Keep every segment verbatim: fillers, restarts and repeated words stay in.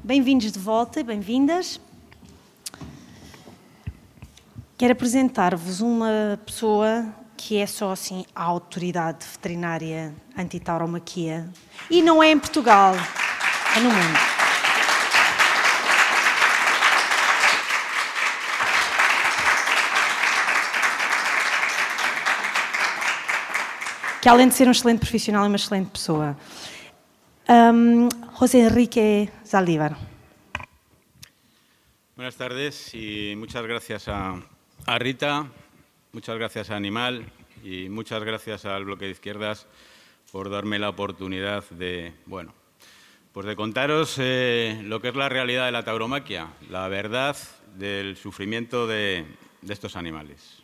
Bem-vindos de volta, bem-vindas. Quero apresentar-vos uma pessoa que é só assim a autoridade veterinária antitauromaquia. E não é em Portugal, é no mundo. Que além de ser um excelente profissional, é uma excelente pessoa. Um, José Enrique Zaldívar. Buenas tardes y muchas gracias a, a Rita, muchas gracias a Animal y muchas gracias al Bloque de Izquierdas por darme la oportunidad de, bueno, pues de contaros eh, lo que es la realidad de la tauromaquia, la verdad del sufrimiento de, de estos animales.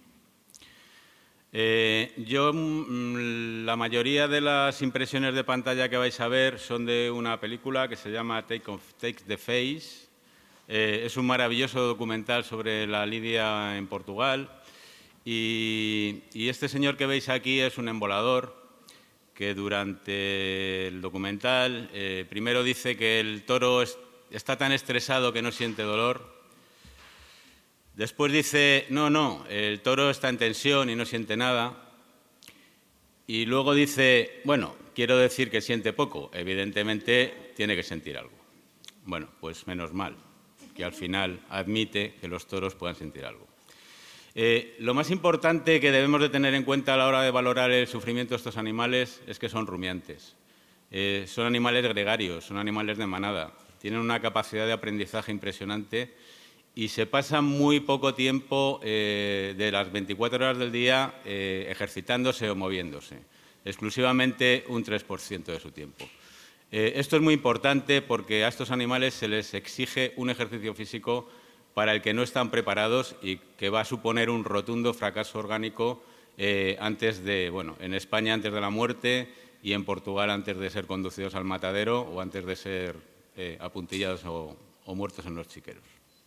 Eh, yo, la mayoría de las impresiones de pantalla que vais a ver son de una película que se llama Take, of, Take the Face. Eh, es un maravilloso documental sobre la lidia en Portugal. Y, y este señor que veis aquí es un embolador que durante el documental eh, primero dice que el toro es, está tan estresado que no siente dolor. Después dice, no, no, el toro está en tensión y no siente nada. Y luego dice, bueno, quiero decir que siente poco. Evidentemente tiene que sentir algo. Bueno, pues menos mal, que al final admite que los toros puedan sentir algo. Eh, lo más importante que debemos de tener en cuenta a la hora de valorar el sufrimiento de estos animales es que son rumiantes. Eh, son animales gregarios, son animales de manada. Tienen una capacidad de aprendizaje impresionante y se pasan muy poco tiempo eh, de las veinticuatro horas del día eh, ejercitándose o moviéndose, exclusivamente un tres por ciento de su tiempo. Eh, esto es muy importante porque a estos animales se les exige un ejercicio físico para el que no están preparados y que va a suponer un rotundo fracaso orgánico eh, antes de, bueno, en España antes de la muerte y en Portugal antes de ser conducidos al matadero o antes de ser eh, apuntillados o, o muertos en los chiqueros.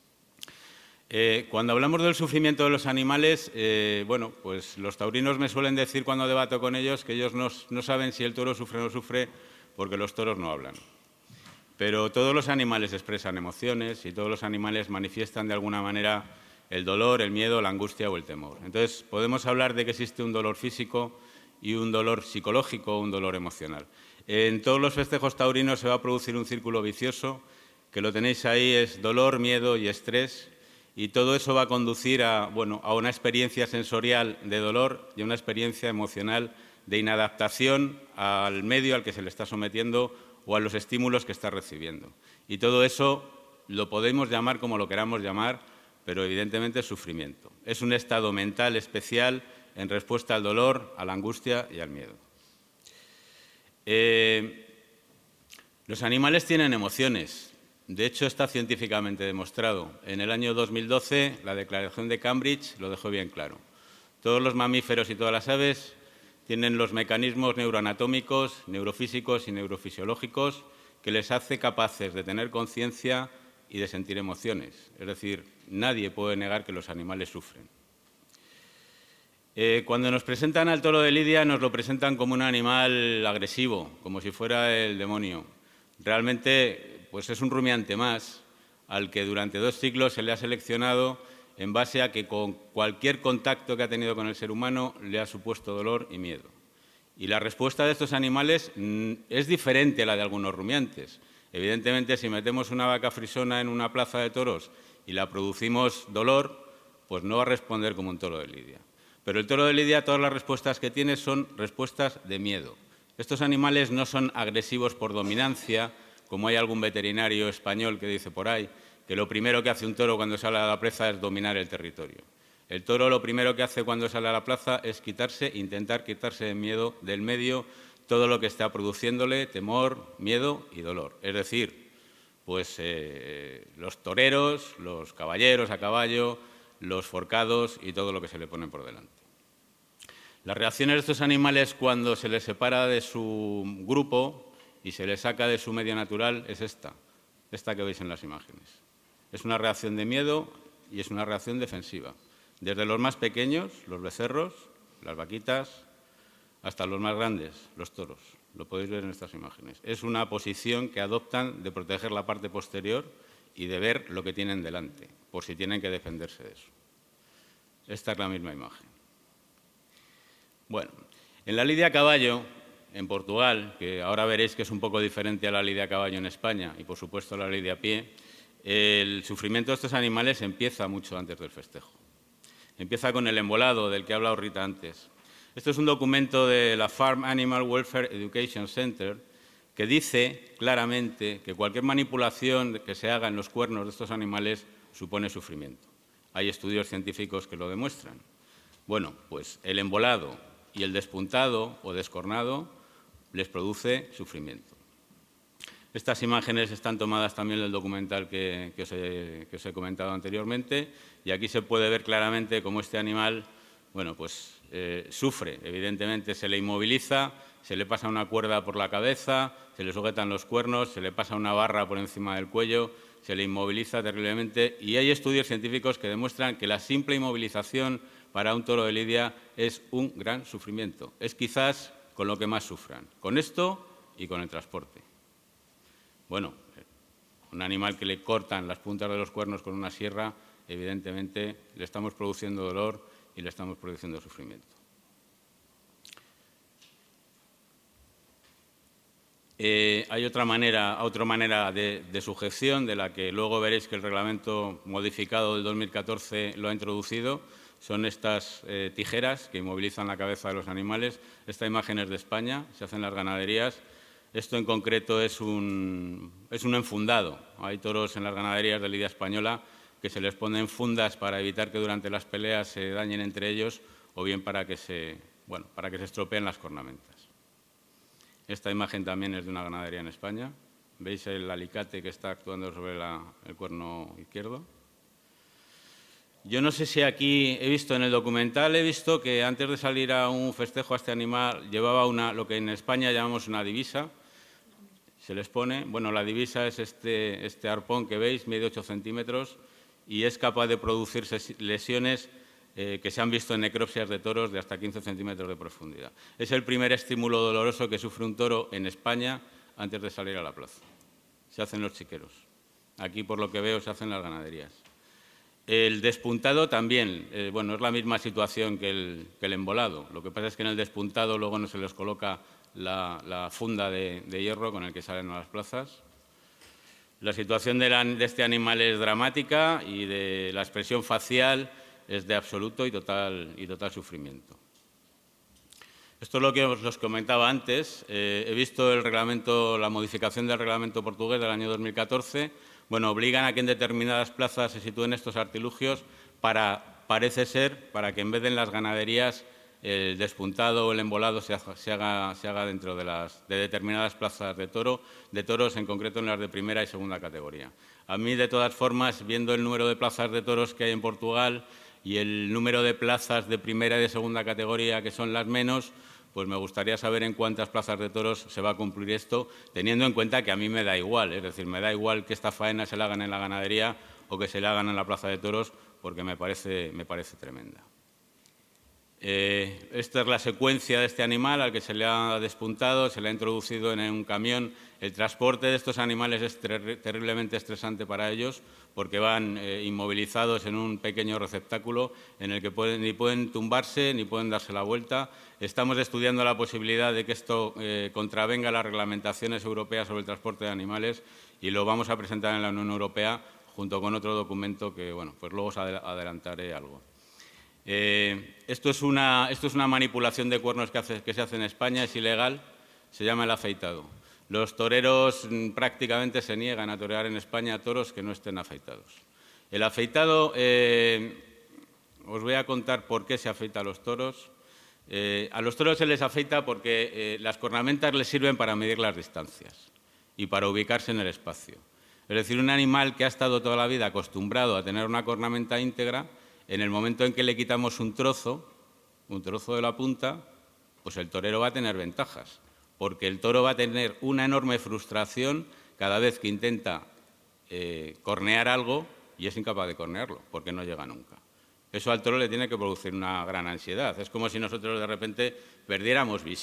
Eh, cuando hablamos del sufrimiento de los animales, eh, bueno, pues los taurinos me suelen decir cuando debato con ellos que ellos no, no saben si el toro sufre o no sufre porque los toros no hablan. Pero todos los animales expresan emociones y todos los animales manifiestan de alguna manera el dolor, el miedo, la angustia o el temor. Entonces, podemos hablar de que existe un dolor físico y un dolor psicológico o un dolor emocional. En todos los festejos taurinos se va a producir un círculo vicioso, que lo tenéis ahí, es dolor, miedo y estrés. Y todo eso va a conducir a, bueno, a una experiencia sensorial de dolor y a una experiencia emocional de inadaptación al medio al que se le está sometiendo o a los estímulos que está recibiendo. Y todo eso lo podemos llamar como lo queramos llamar, pero evidentemente es sufrimiento. Es un estado mental especial en respuesta al dolor, a la angustia y al miedo. Eh, los animales tienen emociones. De hecho, está científicamente demostrado. En el año dos mil doce, la Declaración de Cambridge lo dejó bien claro. Todos los mamíferos y todas las aves tienen los mecanismos neuroanatómicos, neurofísicos y neurofisiológicos que les hace capaces de tener conciencia y de sentir emociones. Es decir, nadie puede negar que los animales sufren. Eh, cuando nos presentan al toro de Lidia, nos lo presentan como un animal agresivo, como si fuera el demonio. Realmente, pues es un rumiante más al que durante dos siglos se le ha seleccionado en base a que con cualquier contacto que ha tenido con el ser humano le ha supuesto dolor y miedo. Y la respuesta de estos animales es diferente a la de algunos rumiantes. Evidentemente, si metemos una vaca frisona en una plaza de toros y la producimos dolor, pues no va a responder como un toro de Lidia. Pero el toro de Lidia, todas las respuestas que tiene son respuestas de miedo. Estos animales no son agresivos por dominancia, como hay algún veterinario español que dice por ahí, que lo primero que hace un toro cuando sale a la plaza es dominar el territorio. El toro lo primero que hace cuando sale a la plaza es quitarse, intentar quitarse de miedo, del medio todo lo que está produciéndole temor, miedo y dolor. Es decir, pues eh, los toreros, los caballeros a caballo, los forcados y todo lo que se le pone por delante. Las reacciones de estos animales cuando se les separa de su grupo y se les saca de su medio natural es esta, esta que veis en las imágenes. Es una reacción de miedo y es una reacción defensiva. Desde los más pequeños, los becerros, las vaquitas, hasta los más grandes, los toros. lo podéis ver en estas imágenes. Es una posición que adoptan de proteger la parte posterior y de ver lo que tienen delante, por si tienen que defenderse de eso. Esta es la misma imagen. Bueno, en la lidia a caballo, en Portugal, que ahora veréis que es un poco diferente a la lidia a caballo en España y, por supuesto, la lidia a pie, el sufrimiento de estos animales empieza mucho antes del festejo. Empieza con el embolado, del que ha hablado Rita antes. Esto es un documento de la Farm Animal Welfare Education Center que dice claramente que cualquier manipulación que se haga en los cuernos de estos animales supone sufrimiento. Hay estudios científicos que lo demuestran. Bueno, pues el embolado y el despuntado o descornado les produce sufrimiento. Estas imágenes están tomadas también del documental que, que, os he, que os he comentado anteriormente y aquí se puede ver claramente cómo este animal, bueno, pues eh, sufre, evidentemente se le inmoviliza, se le pasa una cuerda por la cabeza, se le sujetan los cuernos, se le pasa una barra por encima del cuello, se le inmoviliza terriblemente y hay estudios científicos que demuestran que la simple inmovilización para un toro de lidia es un gran sufrimiento. Es quizás con lo que más sufran, con esto y con el transporte. Bueno, un animal que le cortan las puntas de los cuernos con una sierra, evidentemente le estamos produciendo dolor y le estamos produciendo sufrimiento. Eh, hay otra manera, otra manera de, de sujeción, de la que luego veréis que el reglamento modificado del dos mil catorce lo ha introducido. Son estas eh, tijeras que inmovilizan la cabeza de los animales. Esta imagen es de España, se hace en las ganaderías. Esto en concreto es un, es un enfundado. Hay toros en las ganaderías de lidia española que se les ponen fundas para evitar que durante las peleas se dañen entre ellos o bien para que se, bueno, para que se estropeen las cornamentas. Esta imagen también es de una ganadería en España. ¿Veis el alicate que está actuando sobre la, el cuerno izquierdo? Yo no sé si aquí he visto en el documental, he visto que antes de salir a un festejo a este animal llevaba una, lo que en España llamamos una divisa. Se les pone, bueno, la divisa es este, este arpón que veis, mide ocho centímetros y es capaz de producir lesiones eh, que se han visto en necropsias de toros de hasta quince centímetros de profundidad. Es el primer estímulo doloroso que sufre un toro en España antes de salir a la plaza. Se hacen los chiqueros. Aquí, por lo que veo, se hacen las ganaderías. El despuntado también, eh, bueno, es la misma situación que el, que el embolado. Lo que pasa es que en el despuntado luego no se les coloca la, la funda de, de hierro con el que salen a las plazas. La situación de, la, de este animal es dramática y de la expresión facial es de absoluto y total, y total sufrimiento. Esto es lo que os comentaba antes. Eh, he visto el reglamento, la modificación del reglamento portugués del año dos mil catorce. Bueno, obligan a que en determinadas plazas se sitúen estos artilugios para, parece ser, para que en vez de en las ganaderías el despuntado o el embolado se haga, se haga, se haga dentro de, las, de determinadas plazas de, toro, de toros, en concreto en las de primera y segunda categoría. A mí, de todas formas, viendo el número de plazas de toros que hay en Portugal y el número de plazas de primera y de segunda categoría, que son las menos, pues me gustaría saber en cuántas plazas de toros se va a cumplir esto, teniendo en cuenta que a mí me da igual, es decir, me da igual que esta faena se la hagan en la ganadería o que se la hagan en la plaza de toros, porque me parece, me parece tremenda. Eh, esta es la secuencia de este animal al que se le ha despuntado, se le ha introducido en un camión. El transporte de estos animales es ter terriblemente estresante para ellos porque van eh, inmovilizados en un pequeño receptáculo en el que pueden, ni pueden tumbarse ni pueden darse la vuelta. Estamos estudiando la posibilidad de que esto eh, contravenga las reglamentaciones europeas sobre el transporte de animales y lo vamos a presentar en la Unión Europea junto con otro documento que, bueno, pues luego os adelantaré algo. Eh, esto, es una, esto es una manipulación de cuernos que, hace, que se hace en España, es ilegal, se llama el afeitado. Los toreros mm, prácticamente se niegan a torear en España toros que no estén afeitados. El afeitado, eh, os voy a contar por qué se afeita a los toros. Eh, a los toros se les afeita porque eh, las cornamentas les sirven para medir las distancias y para ubicarse en el espacio. Es decir, un animal que ha estado toda la vida acostumbrado a tener una cornamenta íntegra, en el momento en que le quitamos un trozo, un trozo de la punta, pues el torero va a tener ventajas, porque el toro va a tener una enorme frustración cada vez que intenta eh, cornear algo y es incapaz de cornearlo, porque no llega nunca. Eso al toro le tiene que producir una gran ansiedad. Es como si nosotros de repente perdiéramos visión.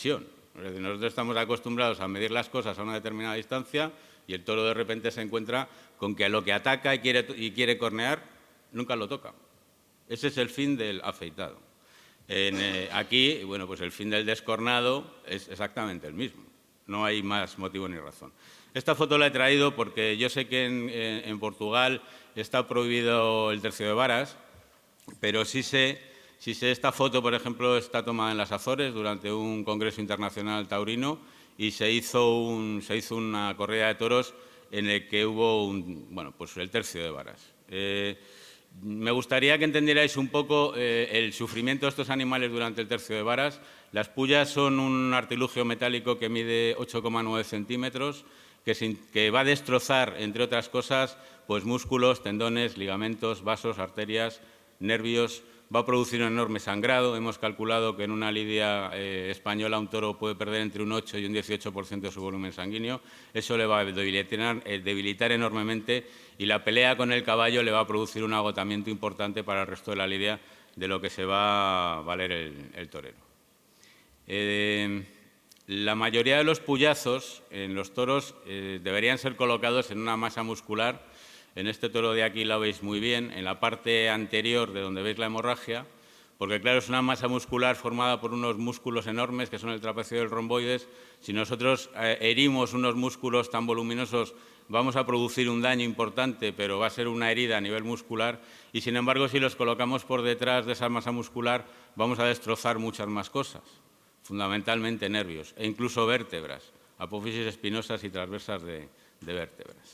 Es decir, nosotros estamos acostumbrados a medir las cosas a una determinada distancia y el toro de repente se encuentra con que a lo que ataca y quiere, y quiere cornear, nunca lo toca. Ese es el fin del afeitado. En, eh, aquí, bueno, pues el fin del descornado es exactamente el mismo. No hay más motivo ni razón. Esta foto la he traído porque yo sé que en, en, en Portugal está prohibido el tercio de varas, pero sí sé, sí sé, esta foto, por ejemplo, está tomada en las Azores durante un congreso internacional taurino y se hizo, un, se hizo una corrida de toros en el que hubo un, bueno, pues el tercio de varas. Eh, me gustaría que entendierais un poco eh, el sufrimiento de estos animales durante el tercio de varas. Las pullas son un artilugio metálico que mide ocho coma nueve centímetros, que, se, que va a destrozar, entre otras cosas, pues músculos, tendones, ligamentos, vasos, arterias, nervios. Va a producir un enorme sangrado. Hemos calculado que en una lidia eh, española un toro puede perder entre un ocho y un dieciocho por ciento de su volumen sanguíneo. Eso le va a debilitar, eh, debilitar enormemente y la pelea con el caballo le va a producir un agotamiento importante para el resto de la lidia, de lo que se va a valer el, el torero. Eh, la mayoría de los puyazos en los toros eh, deberían ser colocados en una masa muscular. En este toro de aquí lo veis muy bien, en la parte anterior de donde veis la hemorragia, porque claro, es una masa muscular formada por unos músculos enormes que son el trapecio y el romboides. Si nosotros eh, herimos unos músculos tan voluminosos, vamos a producir un daño importante, pero va a ser una herida a nivel muscular, y sin embargo, si los colocamos por detrás de esa masa muscular, vamos a destrozar muchas más cosas, fundamentalmente nervios e incluso vértebras, apófisis espinosas y transversas de, de vértebras.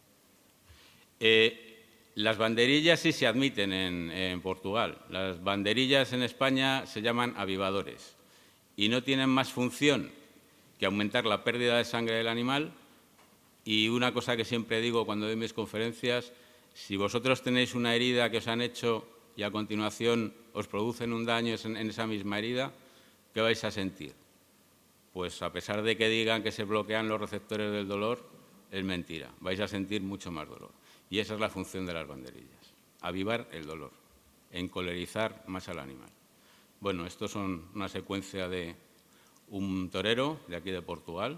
Eh, las banderillas sí se admiten en, en Portugal. Las banderillas en España se llaman avivadores y no tienen más función que aumentar la pérdida de sangre del animal. Y una cosa que siempre digo cuando doy mis conferencias, si vosotros tenéis una herida que os han hecho y a continuación os producen un daño en, en esa misma herida, ¿qué vais a sentir? Pues a pesar de que digan que se bloquean los receptores del dolor, es mentira. Vais a sentir mucho más dolor. Y esa es la función de las banderillas, avivar el dolor, encolerizar más al animal. Bueno, estos son una secuencia de un torero de aquí de Portugal,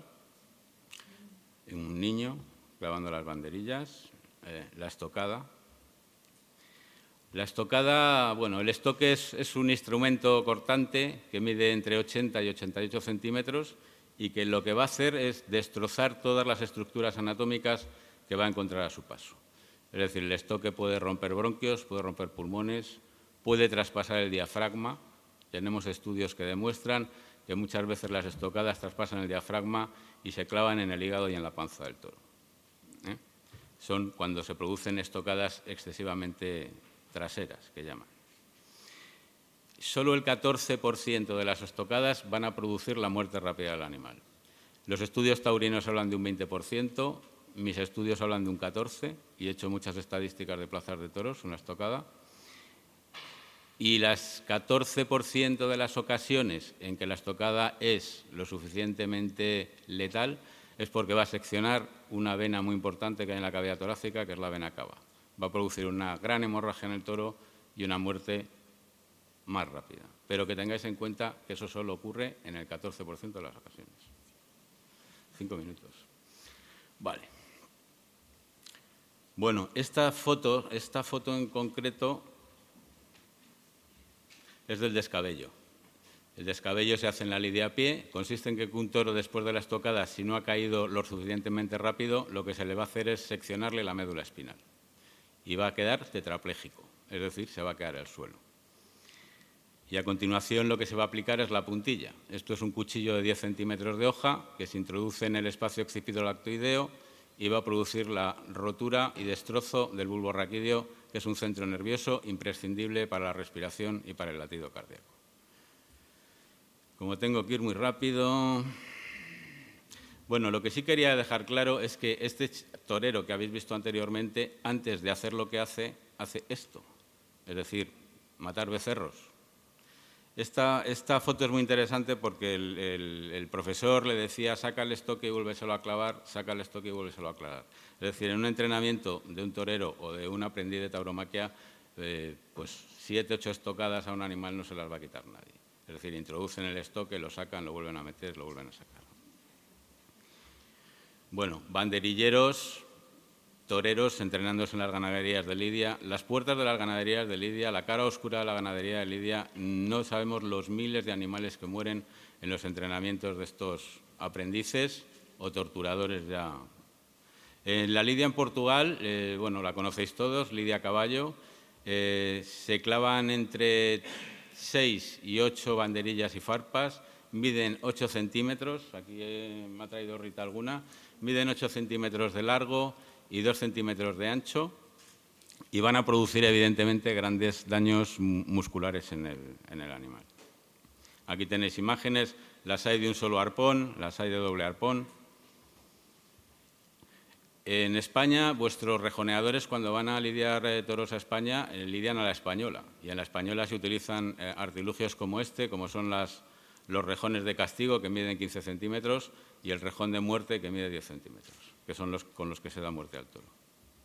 un niño clavando las banderillas, eh, la estocada. La estocada, bueno, el estoque es, es un instrumento cortante que mide entre ochenta y ochenta y ocho centímetros y que lo que va a hacer es destrozar todas las estructuras anatómicas que va a encontrar a su paso. Es decir, el estoque puede romper bronquios, puede romper pulmones, puede traspasar el diafragma. Tenemos estudios que demuestran que muchas veces las estocadas traspasan el diafragma y se clavan en el hígado y en la panza del toro. ¿Eh? Son cuando se producen estocadas excesivamente traseras, que llaman. Solo el catorce por ciento de las estocadas van a producir la muerte rápida del animal. Los estudios taurinos hablan de un veinte por ciento, mis estudios hablan de un catorce por ciento y he hecho muchas estadísticas de plazas de toros, una estocada. Y las catorce por ciento de las ocasiones en que la estocada es lo suficientemente letal es porque va a seccionar una vena muy importante que hay en la cavidad torácica, que es la vena cava. Va a producir una gran hemorragia en el toro y una muerte más rápida. Pero que tengáis en cuenta que eso solo ocurre en el catorce por ciento de las ocasiones. Cinco minutos. Vale. Bueno, esta foto, esta foto en concreto es del descabello. El descabello se hace en la lidia a pie. Consiste en que un toro, después de la estocada, si no ha caído lo suficientemente rápido, lo que se le va a hacer es seccionarle la médula espinal. Y va a quedar tetrapléjico, es decir, se va a quedar al suelo. Y a continuación lo que se va a aplicar es la puntilla. Esto es un cuchillo de diez centímetros de hoja que se introduce en el espacio occipitolactoideo y va a producir la rotura y destrozo del bulbo raquídeo, que es un centro nervioso imprescindible para la respiración y para el latido cardíaco. Como tengo que ir muy rápido... Bueno, lo que sí quería dejar claro es que este torero que habéis visto anteriormente, antes de hacer lo que hace, hace esto, es decir, matar becerros. Esta, esta foto es muy interesante porque el, el, el profesor le decía saca el estoque y vuélveselo a clavar, saca el estoque y vuélveselo a clavar. Es decir, en un entrenamiento de un torero o de un aprendiz de tauromaquia, eh, pues siete, ocho estocadas a un animal no se las va a quitar nadie. Es decir, introducen el estoque, lo sacan, lo vuelven a meter, lo vuelven a sacar. Bueno, banderilleros, toreros entrenándose en las ganaderías de Lidia. Las puertas de las ganaderías de Lidia, la cara oscura de la ganadería de Lidia, no sabemos los miles de animales que mueren en los entrenamientos de estos aprendices o torturadores ya. En la lidia en Portugal, eh, bueno, la conocéis todos, lidia a caballo, eh, se clavan entre seis y ocho banderillas y farpas, miden ocho centímetros, aquí eh, me ha traído Rita alguna, miden ocho centímetros de largo y dos centímetros de ancho y van a producir evidentemente grandes daños musculares en el, en el animal. Aquí tenéis imágenes, las hay de un solo arpón, las hay de doble arpón. En España, vuestros rejoneadores, cuando van a lidiar eh, toros a España, eh, lidian a la española. Y en la española se utilizan eh, artilugios como este, como son las, los rejones de castigo, que miden quince centímetros, y el rejón de muerte, que mide diez centímetros, que son los con los que se da muerte al toro.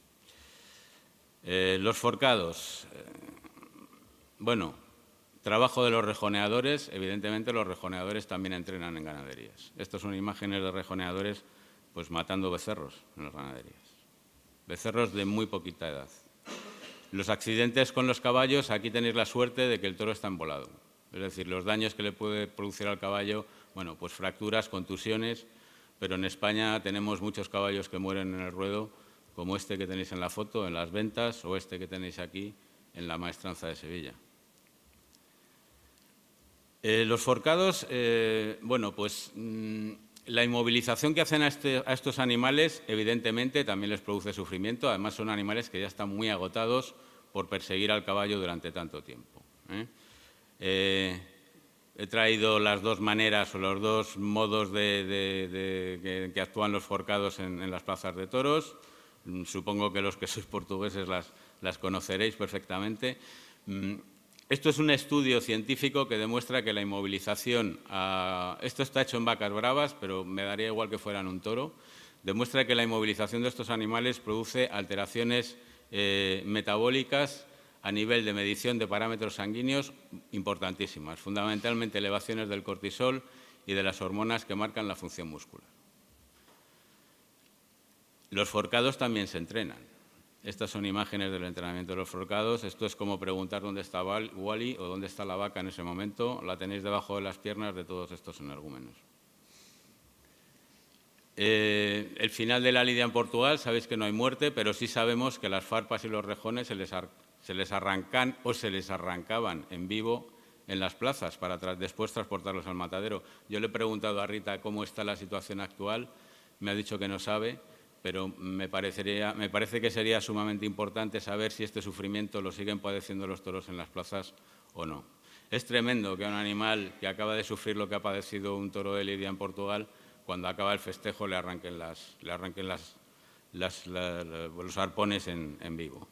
Eh, los forcados. Eh, bueno, trabajo de los rejoneadores. Evidentemente, los rejoneadores también entrenan en ganaderías. Estas son imágenes de rejoneadores pues matando becerros en las ganaderías. Becerros de muy poquita edad. Los accidentes con los caballos, aquí tenéis la suerte de que el toro está embolado. Es decir, los daños que le puede producir al caballo, bueno, pues fracturas, contusiones, pero en España tenemos muchos caballos que mueren en el ruedo, como este que tenéis en la foto, en las ventas, o este que tenéis aquí en la Maestranza de Sevilla. Eh, los forcados, eh, bueno, pues mmm, la inmovilización que hacen a, este, a estos animales, evidentemente, también les produce sufrimiento. Además, son animales que ya están muy agotados por perseguir al caballo durante tanto tiempo. ¿eh? Eh, he traído las dos maneras o los dos modos de, de, de, que, que actúan los forcados en, en las plazas de toros. Supongo que los que sois portugueses las, las conoceréis perfectamente. Esto es un estudio científico que demuestra que la inmovilización, a, esto está hecho en vacas bravas, pero me daría igual que fueran un toro, demuestra que la inmovilización de estos animales produce alteraciones eh, metabólicas a nivel de medición de parámetros sanguíneos importantísimas, fundamentalmente elevaciones del cortisol y de las hormonas que marcan la función muscular. Los forcados también se entrenan. Estas son imágenes del entrenamiento de los forcados. Esto es como preguntar dónde está Wally o dónde está la vaca en ese momento. La tenéis debajo de las piernas de todos estos energúmenos. Eh, el final de la lidia en Portugal, sabéis que no hay muerte, pero sí sabemos que las farpas y los rejones se les, ar se les arrancan o se les arrancaban en vivo en las plazas para tra después transportarlos al matadero. Yo le he preguntado a Rita cómo está la situación actual. Me ha dicho que no sabe. Pero me, parecería, me parece que sería sumamente importante saber si este sufrimiento lo siguen padeciendo los toros en las plazas o no. Es tremendo que a un animal que acaba de sufrir lo que ha padecido un toro de lidia en Portugal, cuando acaba el festejo le arranquen, las, le arranquen las, las, la, la, los arpones en, en vivo.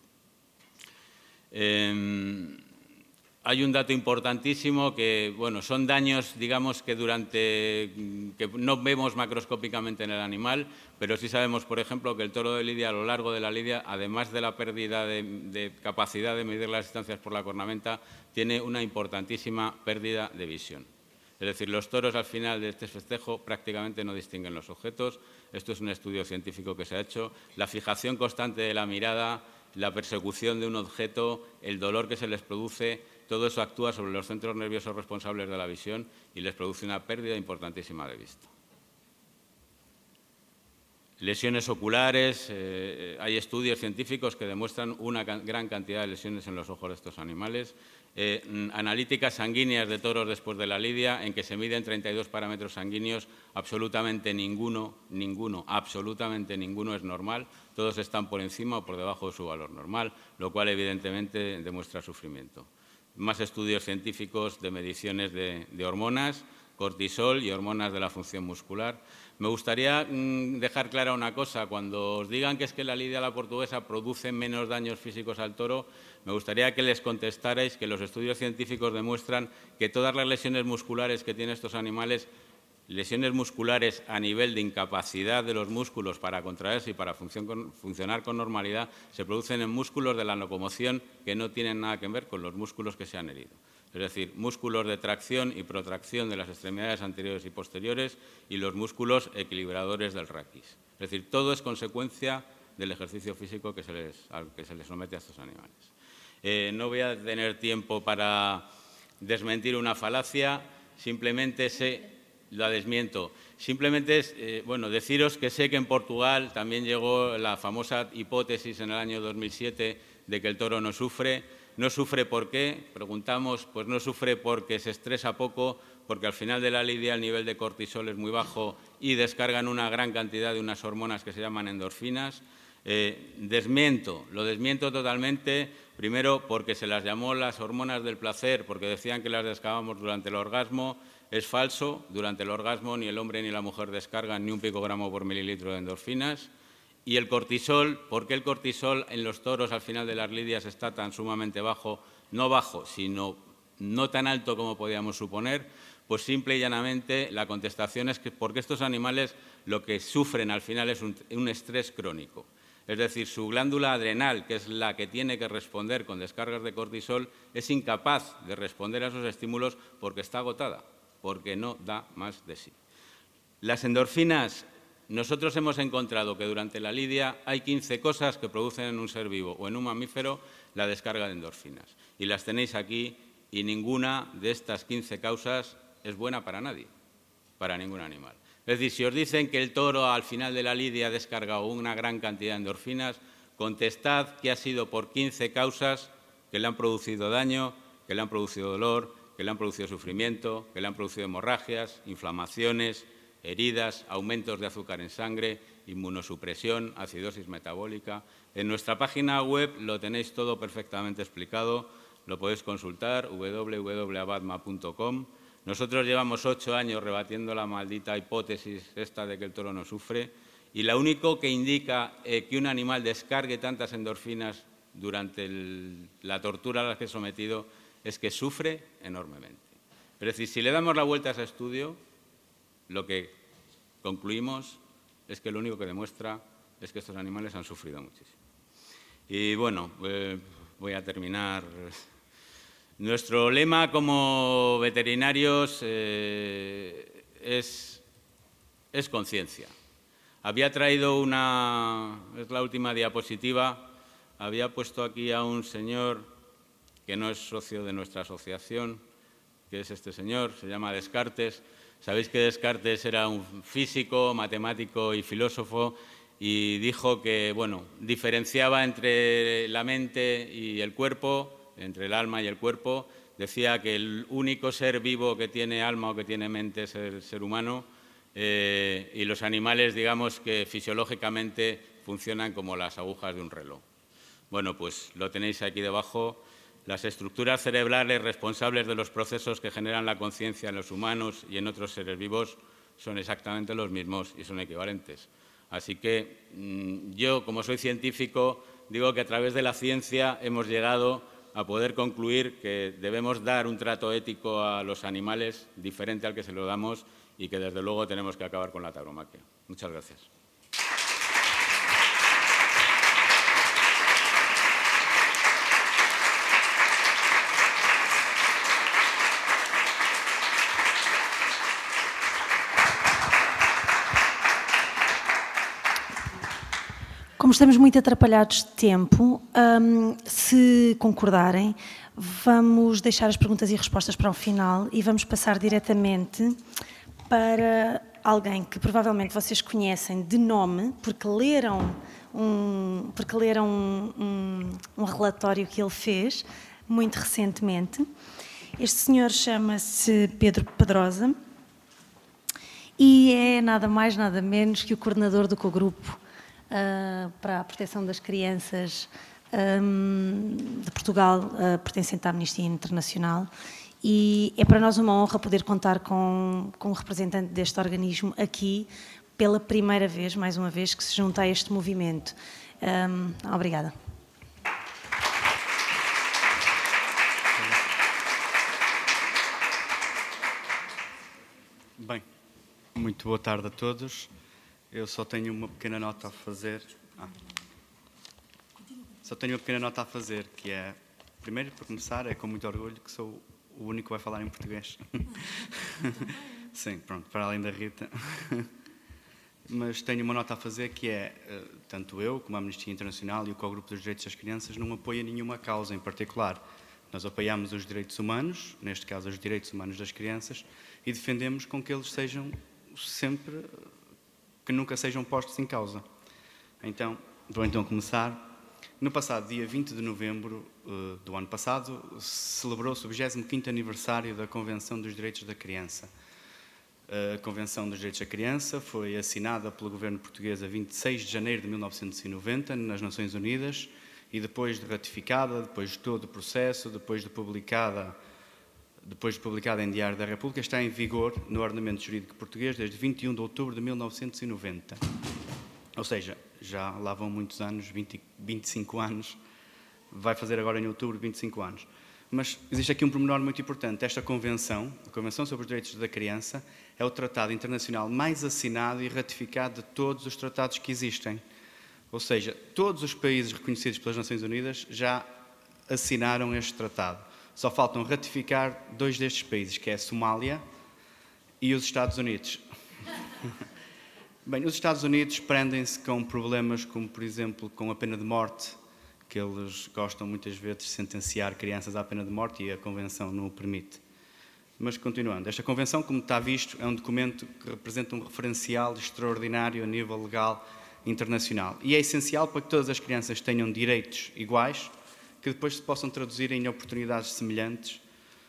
Eh, Hay un dato importantísimo que, bueno, son daños, digamos, que durante, que no vemos macroscópicamente en el animal, pero sí sabemos, por ejemplo, que el toro de lidia a lo largo de la lidia, además de la pérdida de, de capacidad de medir las distancias por la cornamenta, tiene una importantísima pérdida de visión. Es decir, los toros al final de este festejo prácticamente no distinguen los objetos. Esto es un estudio científico que se ha hecho. La fijación constante de la mirada, la persecución de un objeto, el dolor que se les produce, todo eso actúa sobre los centros nerviosos responsables de la visión y les produce una pérdida importantísima de vista. Lesiones oculares, eh, hay estudios científicos que demuestran una can- gran cantidad de lesiones en los ojos de estos animales. Eh, analíticas sanguíneas de toros después de la lidia, en que se miden treinta y dos parámetros sanguíneos, absolutamente ninguno, ninguno, absolutamente ninguno es normal. Todos están por encima o por debajo de su valor normal, lo cual evidentemente demuestra sufrimiento. Más estudios científicos de mediciones de, de hormonas, cortisol y hormonas de la función muscular. Me gustaría mmm, dejar clara una cosa. Cuando os digan que es que la lidia a la portuguesa produce menos daños físicos al toro, me gustaría que les contestarais que los estudios científicos demuestran que todas las lesiones musculares que tienen estos animales, lesiones musculares a nivel de incapacidad de los músculos para contraerse y para función con, funcionar con normalidad, se producen en músculos de la locomoción que no tienen nada que ver con los músculos que se han herido. es decir, músculos de tracción y protracción de las extremidades anteriores y posteriores y los músculos equilibradores del raquis. Es decir, todo es consecuencia del ejercicio físico que se les, al que se les somete a estos animales. Eh, no voy a tener tiempo para desmentir una falacia, simplemente sé, la desmiento. Simplemente es, eh, bueno, deciros que sé que en Portugal también llegó la famosa hipótesis en el año dos mil siete de que el toro no sufre. No sufre ¿por qué? Preguntamos, pues no sufre porque se estresa poco, porque al final de la lidia el nivel de cortisol es muy bajo y descargan una gran cantidad de unas hormonas que se llaman endorfinas. Eh, desmiento, lo desmiento totalmente, primero porque se las llamó las hormonas del placer, porque decían que las descargábamos durante el orgasmo. Es falso, durante el orgasmo ni el hombre ni la mujer descargan ni un picogramo por mililitro de endorfinas. Y el cortisol, ¿por qué el cortisol en los toros al final de las lidias está tan sumamente bajo? No bajo, sino no tan alto como podíamos suponer. Pues simple y llanamente la contestación es que porque estos animales lo que sufren al final es un, un estrés crónico. Es decir, su glándula adrenal, que es la que tiene que responder con descargas de cortisol, es incapaz de responder a esos estímulos porque está agotada, porque no da más de sí. Las endorfinas, nosotros hemos encontrado que durante la lidia hay quince cosas que producen en un ser vivo o en un mamífero la descarga de endorfinas. Y las tenéis aquí y ninguna de estas quince causas es buena para nadie, para ningún animal. Es decir, si os dicen que el toro al final de la lidia ha descargado una gran cantidad de endorfinas, contestad que ha sido por quince causas que le han producido daño, que le han producido dolor, que le han producido sufrimiento, que le han producido hemorragias, inflamaciones, heridas, aumentos de azúcar en sangre, inmunosupresión, acidosis metabólica. En nuestra página web lo tenéis todo perfectamente explicado, lo podéis consultar, w w w punto abadma punto com. Nosotros llevamos ocho años rebatiendo la maldita hipótesis esta de que el toro no sufre y lo único que indica eh, que un animal descargue tantas endorfinas durante el, la tortura a la que es sometido es que sufre enormemente. Es decir, si le damos la vuelta a ese estudio, lo que concluimos es que lo único que demuestra es que estos animales han sufrido muchísimo. Y bueno, eh, voy a terminar. Nuestro lema como veterinarios eh, es, es conciencia. Había traído una, es la última diapositiva, había puesto aquí a un señor que no es socio de nuestra asociación, que es este señor, se llama Descartes. Sabéis que Descartes era un físico, matemático y filósofo y dijo que, bueno, diferenciaba entre la mente y el cuerpo, entre el alma y el cuerpo. Decía que el único ser vivo que tiene alma o que tiene mente es el ser humano eh, y los animales, digamos, que fisiológicamente funcionan como las agujas de un reloj. Bueno, pues lo tenéis aquí debajo. Las estructuras cerebrales responsables de los procesos que generan la conciencia en los humanos y en otros seres vivos son exactamente los mismos y son equivalentes. Así que mmm, yo, como soy científico, digo que a través de la ciencia hemos llegado a poder concluir que debemos dar un trato ético a los animales diferente al que se lo damos y que, desde luego, tenemos que acabar con la tauromaquia. Muchas gracias. Como estamos muito atrapalhados de tempo, um, se concordarem, vamos deixar as perguntas e respostas para o final e vamos passar diretamente para alguém que provavelmente vocês conhecem de nome, porque leram um, porque leram um, um, um relatório que ele fez muito recentemente. Este senhor chama-se Pedro Pedrosa e é nada mais, nada menos que o coordenador do cogrupo Uh, para a proteção das crianças um, de Portugal, uh, pertencente à Amnistia Internacional, e é para nós uma honra poder contar com, com um representante deste organismo aqui pela primeira vez, mais uma vez, que se junta a este movimento. Um, obrigada. Bem, muito boa tarde a todos. Eu só tenho uma pequena nota a fazer. Ah. Só tenho uma pequena nota a fazer, que é, primeiro, para começar, é com muito orgulho que sou o único que vai falar em português. Sim, pronto, para além da Rita. Mas tenho uma nota a fazer que é, tanto eu como a Amnistia Internacional e o Co-Grupo dos Direitos das Crianças não apoia nenhuma causa em particular. Nós apoiamos os direitos humanos, neste caso os direitos humanos das crianças, e defendemos com que eles sejam sempre, que nunca sejam postos em causa. Então, vou então começar. No passado dia vinte de novembro uh, do ano passado, celebrou-se o vigésimo quinto aniversário da Convenção dos Direitos da Criança. A Convenção dos Direitos da Criança foi assinada pelo governo português a vinte e seis de janeiro de mil novecentos e noventa nas Nações Unidas e depois de ratificada, depois de todo o processo, depois de publicada, depois de publicada em Diário da República, está em vigor no ordenamento jurídico português desde vinte e um de outubro de mil novecentos e noventa. Ou seja, já lá vão muitos anos, vinte, vinte e cinco anos, vai fazer agora em outubro vinte e cinco anos. Mas existe aqui um pormenor muito importante. Esta Convenção, a Convenção sobre os Direitos da Criança, é o tratado internacional mais assinado e ratificado de todos os tratados que existem. Ou seja, todos os países reconhecidos pelas Nações Unidas já assinaram este tratado. Só faltam ratificar dois destes países, que é a Somália e os Estados Unidos. Bem, os Estados Unidos prendem-se com problemas como, por exemplo, com a pena de morte, que eles gostam muitas vezes de sentenciar crianças à pena de morte e a Convenção não o permite. Mas, continuando, esta Convenção, como está visto, é um documento que representa um referencial extraordinário a nível legal internacional. E é essencial para que todas as crianças tenham direitos iguais, que depois se possam traduzir em oportunidades semelhantes.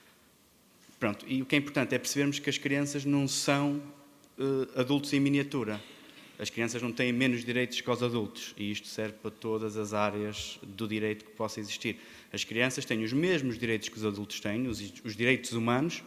Pronto, e o que é importante é percebermos que as crianças não são uh, adultos em miniatura. As crianças não têm menos direitos que os adultos, e isto serve para todas as áreas do direito que possa existir. As crianças têm os mesmos direitos que os adultos têm, os, os direitos humanos,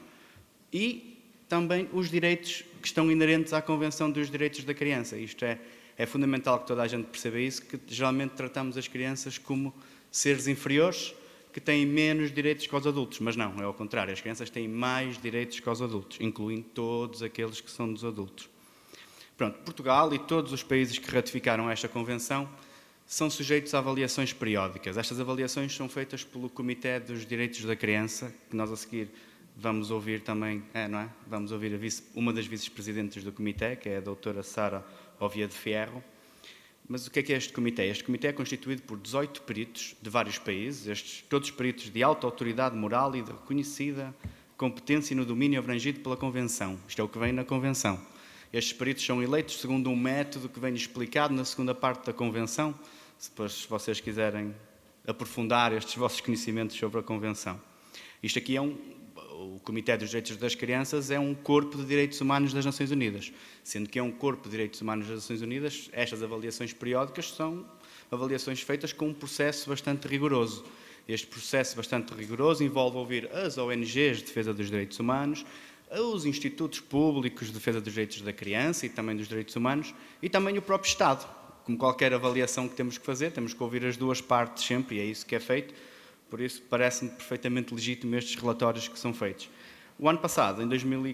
e também os direitos que estão inerentes à Convenção dos Direitos da Criança. Isto é, é fundamental que toda a gente perceba isso, que geralmente tratamos as crianças como seres inferiores, que têm menos direitos que os adultos, mas não, é ao contrário, as crianças têm mais direitos que os adultos, incluindo todos aqueles que são dos adultos. Pronto, Portugal e todos os países que ratificaram esta Convenção são sujeitos a avaliações periódicas. Estas avaliações são feitas pelo Comitê dos Direitos da Criança, que nós a seguir vamos ouvir também, é, não é? Vamos ouvir a vice, uma das vice-presidentes do Comitê, que é a doutora Sara Oviedo Fierro. Mas o que é que é este Comitê? Este Comitê é constituído por dezoito peritos de vários países, estes, todos peritos de alta autoridade moral e de reconhecida competência no domínio abrangido pela Convenção. Isto é o que vem na Convenção. Estes peritos são eleitos segundo um método que vem explicado na segunda parte da Convenção, se depois vocês quiserem aprofundar estes vossos conhecimentos sobre a Convenção. Isto aqui é um... O Comitê dos Direitos das Crianças é um corpo de direitos humanos das Nações Unidas. Sendo que é um corpo de direitos humanos das Nações Unidas, estas avaliações periódicas são avaliações feitas com um processo bastante rigoroso. Este processo bastante rigoroso envolve ouvir as O N Gs de defesa dos direitos humanos, os institutos públicos de defesa dos direitos da criança e também dos direitos humanos, e também o próprio Estado. Como qualquer avaliação que temos que fazer, temos que ouvir as duas partes sempre, e é isso que é feito. Por isso, parece-me perfeitamente legítimo estes relatórios que são feitos. O ano passado, em dois mil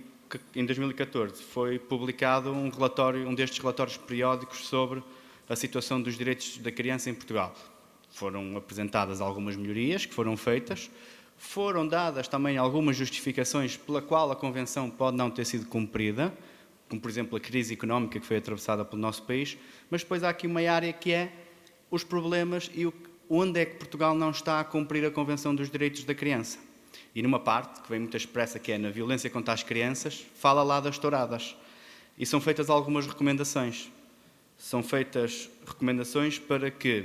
e catorze, foi publicado um relatório, um destes relatórios periódicos sobre a situação dos direitos da criança em Portugal. Foram apresentadas algumas melhorias que foram feitas, foram dadas também algumas justificações pela qual a Convenção pode não ter sido cumprida, como, por exemplo, a crise económica que foi atravessada pelo nosso país, mas depois há aqui uma área que é os problemas e o onde é que Portugal não está a cumprir a Convenção dos Direitos da Criança. E numa parte, que vem muito expressa, que é na violência contra as crianças, fala lá das touradas. E são feitas algumas recomendações. São feitas recomendações para que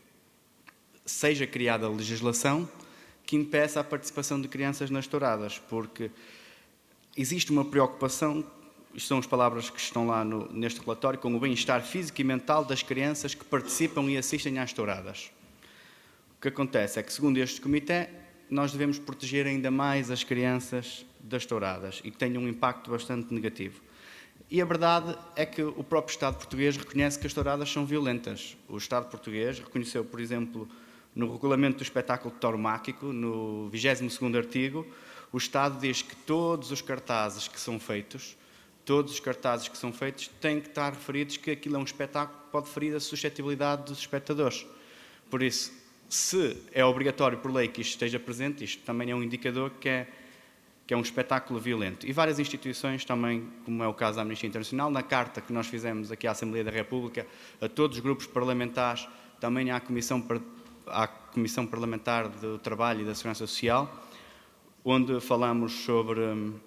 seja criada legislação que impeça a participação de crianças nas touradas, porque existe uma preocupação, isto são as palavras que estão lá no, neste relatório, com o bem-estar físico e mental das crianças que participam e assistem às touradas. O que acontece é que, segundo este comitê, nós devemos proteger ainda mais as crianças das touradas e que tenham um impacto bastante negativo. E a verdade é que o próprio Estado português reconhece que as touradas são violentas. O Estado português reconheceu, por exemplo, no regulamento do espetáculo tauromáquico, no vigésimo segundo artigo, o Estado diz que todos os cartazes que são feitos, todos os cartazes que são feitos têm que estar referidos que aquilo é um espetáculo que pode ferir a suscetibilidade dos espectadores. Por isso, se é obrigatório por lei que isto esteja presente, isto também é um indicador que é que é um espetáculo violento. E várias instituições também, como é o caso da Amnistia Internacional, na carta que nós fizemos aqui à Assembleia da República, a todos os grupos parlamentares, também à Comissão, à Comissão Parlamentar do Trabalho e da Segurança Social, onde falamos sobre,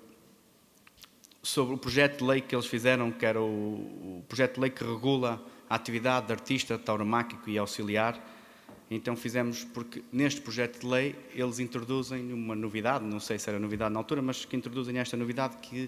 sobre o projeto de lei que eles fizeram, que era o, o projeto de lei que regula a atividade de artista tauromáquico e auxiliar. Então fizemos, porque neste projeto de lei eles introduzem uma novidade, não sei se era novidade na altura, mas que introduzem esta novidade que,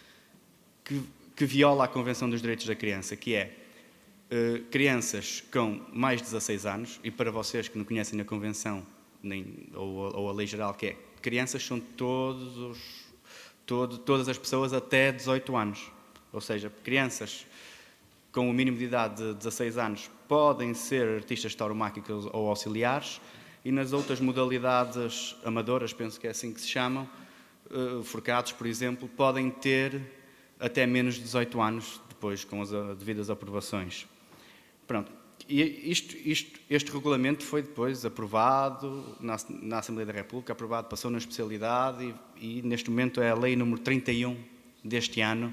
que, que viola a Convenção dos Direitos da Criança, que é uh, crianças com mais de dezasseis anos, e para vocês que não conhecem a Convenção, nem, ou, ou a lei geral, que é, crianças são todos os, todo, todas as pessoas até dezoito anos, ou seja, crianças com o mínimo de idade de dezasseis anos podem ser artistas tauromáquicos ou auxiliares, e nas outras modalidades amadoras, penso que é assim que se chamam, uh, forcados, por exemplo, podem ter até menos de dezoito anos, depois com as devidas aprovações. Pronto. E isto, isto, este regulamento foi depois aprovado na, na Assembleia da República, aprovado, passou na especialidade e, e neste momento é a lei número trinta e um deste ano.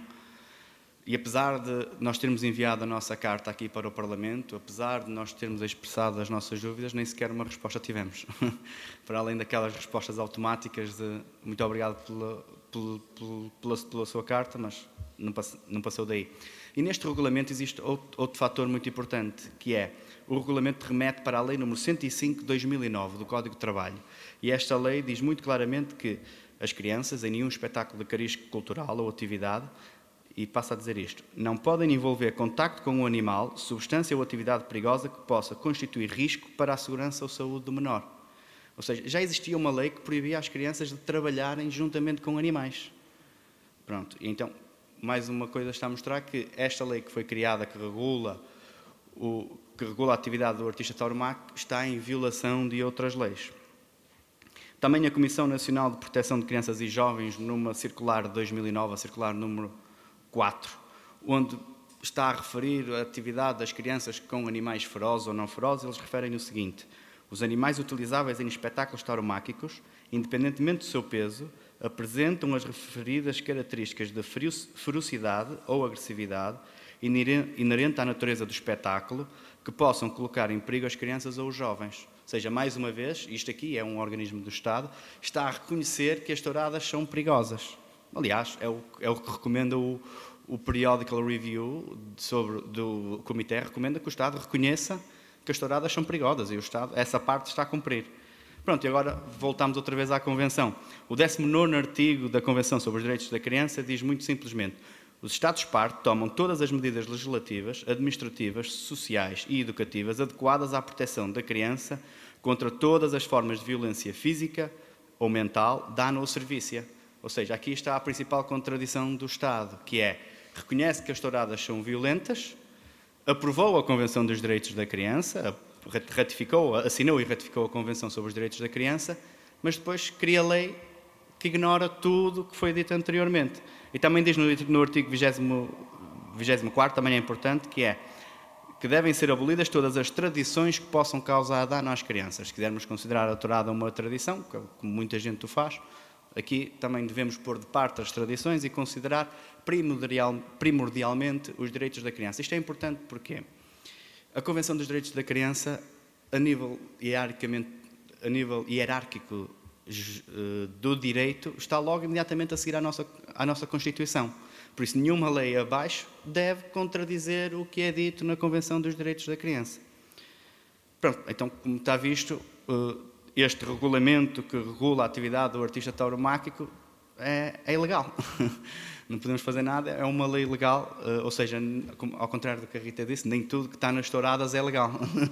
E apesar de nós termos enviado a nossa carta aqui para o Parlamento, apesar de nós termos expressado as nossas dúvidas, nem sequer uma resposta tivemos. Para além daquelas respostas automáticas de muito obrigado pela, pela, pela, pela sua carta, mas não passou, não passou daí. E neste regulamento existe outro, outro fator muito importante, que é o regulamento remete para a lei número cento e cinco de dois mil e nove do Código de Trabalho. E esta lei diz muito claramente que as crianças, em nenhum espetáculo de cariz cultural ou atividade, e passa a dizer isto, não podem envolver contacto com um animal, substância ou atividade perigosa que possa constituir risco para a segurança ou saúde do menor. Ou seja, já existia uma lei que proibia as crianças de trabalharem juntamente com animais. Pronto, e então, mais uma coisa está a mostrar que esta lei que foi criada, que regula, o, que regula a atividade do artista tauromáquico, está em violação de outras leis. Também a Comissão Nacional de Proteção de Crianças e Jovens, numa circular de dois mil e nove, a circular número quatro, onde está a referir a atividade das crianças com animais ferozes ou não ferozes, eles referem o seguinte: os animais utilizáveis em espetáculos tauromáquicos, independentemente do seu peso, apresentam as referidas características de ferocidade ou agressividade inerente à natureza do espetáculo, que possam colocar em perigo as crianças ou os jovens. Ou seja, mais uma vez, isto aqui é um organismo do Estado, está a reconhecer que as touradas são perigosas. Aliás, é o, é o que recomenda o, o Periodical Review sobre, do Comitê, recomenda que o Estado reconheça que as touradas são perigosas e o Estado, essa parte está a cumprir. Pronto, e agora voltamos outra vez à Convenção. O décimo nono artigo da Convenção sobre os Direitos da Criança diz muito simplesmente: os Estados-parte tomam todas as medidas legislativas, administrativas, sociais e educativas adequadas à proteção da criança contra todas as formas de violência física ou mental, dano ou serviço. Ou seja, aqui está a principal contradição do Estado, que é, reconhece que as touradas são violentas, aprovou a Convenção dos Direitos da Criança, ratificou, assinou e ratificou a Convenção sobre os Direitos da Criança, mas depois cria lei que ignora tudo o que foi dito anteriormente. E também diz no, no artigo vigésimo quarto, também é importante, que é que devem ser abolidas todas as tradições que possam causar dano às crianças. Se quisermos considerar a tourada uma tradição, como muita gente o faz, aqui também devemos pôr de parte as tradições e considerar primordial, primordialmente os direitos da criança. Isto é importante porque a Convenção dos Direitos da Criança, a nível, hierarquicamente, a nível hierárquico do direito, está logo imediatamente a seguir à nossa, à nossa Constituição. Por isso, nenhuma lei abaixo deve contradizer o que é dito na Convenção dos Direitos da Criança. Pronto, então, como está visto, este regulamento que regula a atividade do artista tauromáquico é, é ilegal. Não podemos fazer nada, é uma lei legal, ou seja, ao contrário do que a Rita disse, nem tudo que está nas touradas é legal.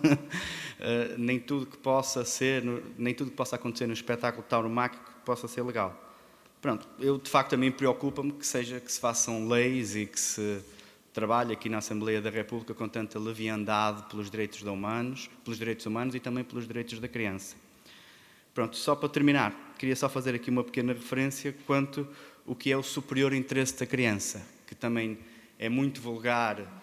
Nem tudo que possa ser, nem tudo que possa acontecer no espetáculo tauromáquico possa ser legal. Pronto, eu de facto também preocupa-me que seja que se façam leis e que se trabalhe aqui na Assembleia da República com tanta leviandade pelos direitos humanos, pelos direitos humanos e também pelos direitos da criança. Pronto, só para terminar, queria só fazer aqui uma pequena referência quanto o que é o superior interesse da criança, que também é muito vulgar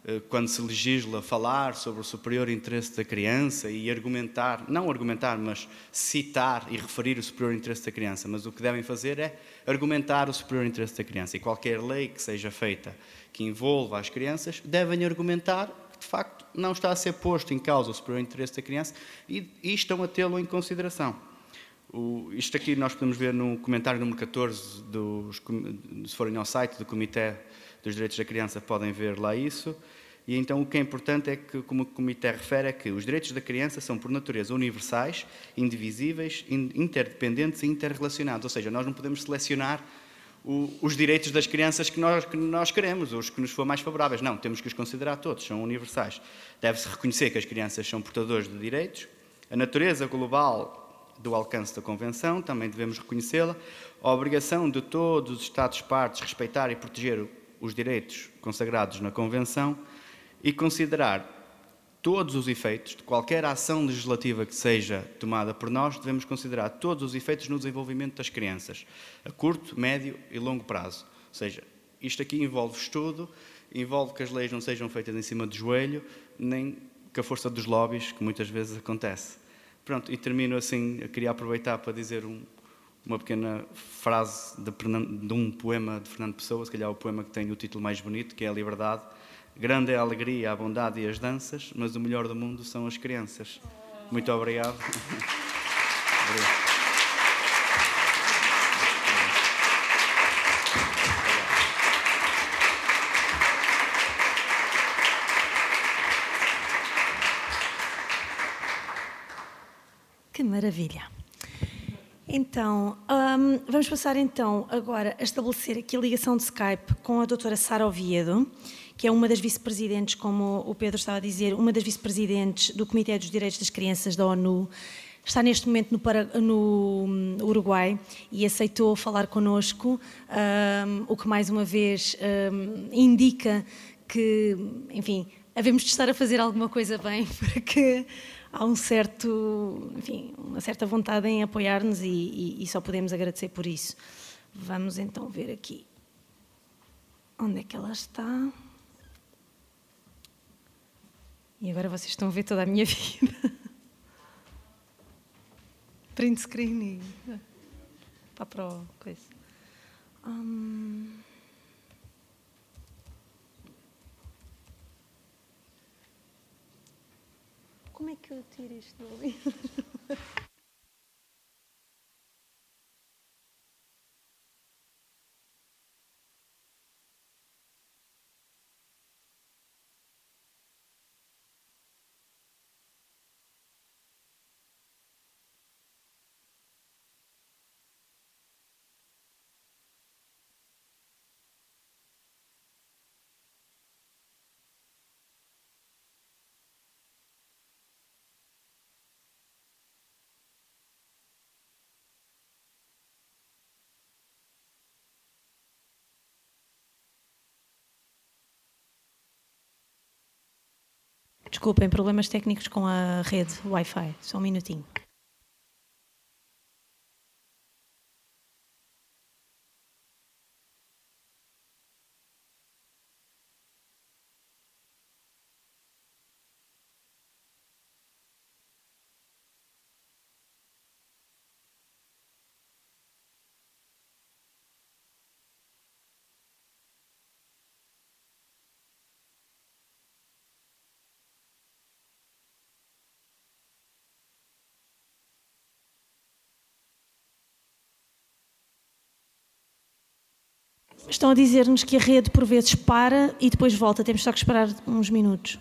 quando se legisla, falar sobre o superior interesse da criança e argumentar, não argumentar, mas citar e referir o superior interesse da criança. Mas o que devem fazer é argumentar o superior interesse da criança. E qualquer lei que seja feita que envolva as crianças, devem argumentar que, de facto, não está a ser posto em causa o superior interesse da criança e, e estão a tê-lo em consideração. O, isto aqui nós podemos ver no comentário número catorze, dos, se forem ao site do Comitê dos Direitos da Criança, podem ver lá isso. E então o que é importante é que, como o Comitê refere, é que os direitos da criança são, por natureza, universais, indivisíveis, interdependentes e interrelacionados. Ou seja, nós não podemos selecionar o, os direitos das crianças que nós, que nós queremos, os que nos for mais favoráveis. Não, temos que os considerar todos, são universais. Deve-se reconhecer que as crianças são portadores de direitos. A natureza global do alcance da Convenção, também devemos reconhecê-la. A obrigação de todos os Estados-partes respeitar e proteger os direitos consagrados na Convenção e considerar todos os efeitos de qualquer ação legislativa que seja tomada por nós, devemos considerar todos os efeitos no desenvolvimento das crianças, a curto, médio e longo prazo. Ou seja, isto aqui envolve estudo, envolve que as leis não sejam feitas em cima do joelho, nem com a força dos lobbies, que muitas vezes acontece. Pronto, e termino assim, eu queria aproveitar para dizer um, uma pequena frase de, de um poema de Fernando Pessoa, se calhar o poema que tem o título mais bonito, que é a Liberdade. Grande é a alegria, a bondade e as danças, mas o melhor do mundo são as crianças. Muito obrigado. Obrigado. Que maravilha. Então, um, vamos passar então agora a estabelecer aqui a ligação de Skype com a doutora Sara Oviedo, que é uma das vice-presidentes, como o Pedro estava a dizer, uma das vice-presidentes do Comitê dos Direitos das Crianças da ONU. Está neste momento no, Para... no Uruguai e aceitou falar connosco, um, o que mais uma vez um, indica que, enfim, havemos de estar a fazer alguma coisa bem para que há um certo, enfim, uma certa vontade em apoiar-nos e, e, e só podemos agradecer por isso. Vamos então ver aqui onde é que ela está. E agora vocês estão a ver toda a minha vida. Print screen e para a pro coisa. Hum... Como é que eu tiro isto do livro? Desculpem, problemas técnicos com a rede Wi-Fi. Só um minutinho. Estão a dizer-nos que a rede por vezes para e depois volta. Temos só que esperar uns minutos.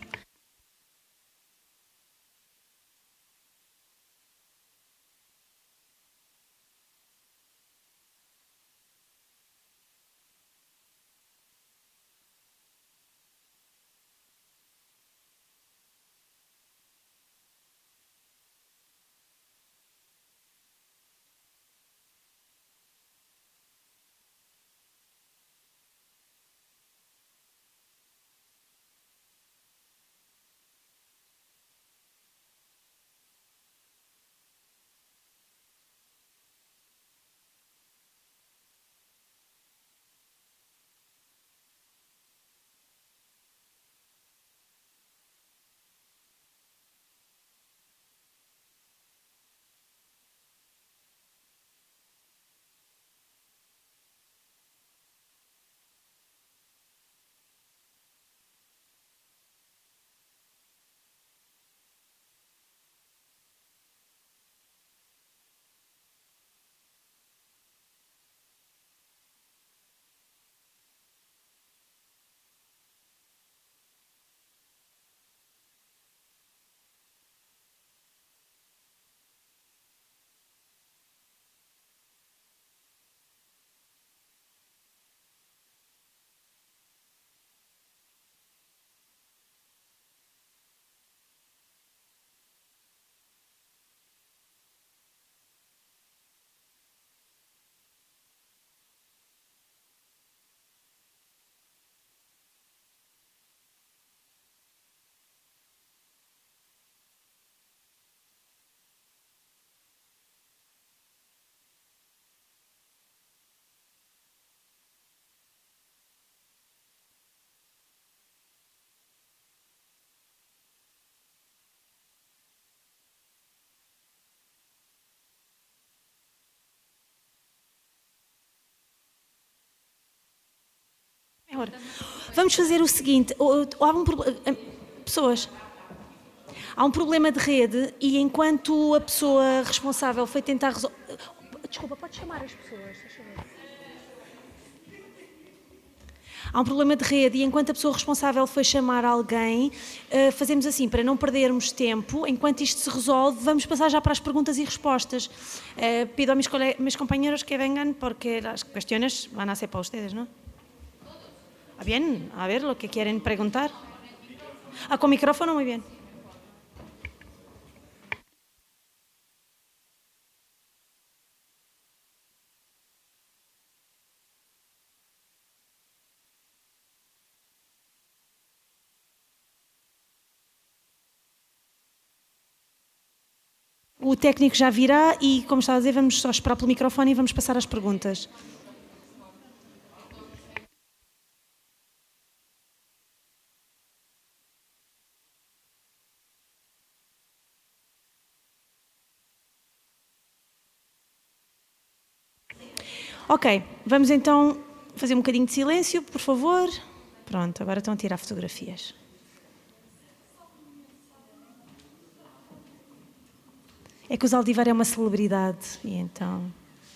Agora, vamos fazer o seguinte, há um problema, pessoas, há um problema de rede e enquanto a pessoa responsável foi tentar resolver... Desculpa, pode chamar as pessoas, deixa eu ver. Há um problema de rede e enquanto a pessoa responsável foi chamar alguém, uh, fazemos assim, para não perdermos tempo, enquanto isto se resolve, vamos passar já para as perguntas e respostas. Uh, pido a mis, mis compañeros que vengan porque las cuestiones van a ser para ustedes, ¿no? Bien, a ver lo que quieren preguntar. Ah, con micrófono, muy bien. O técnico já virá e, como estava a dizer, vamos só esperar pelo microfone e vamos passar às perguntas. Ok, vamos então fazer um bocadinho de silêncio, por favor. Pronto, agora estão a tirar fotografias. É que o Zaldívar é uma celebridade e então...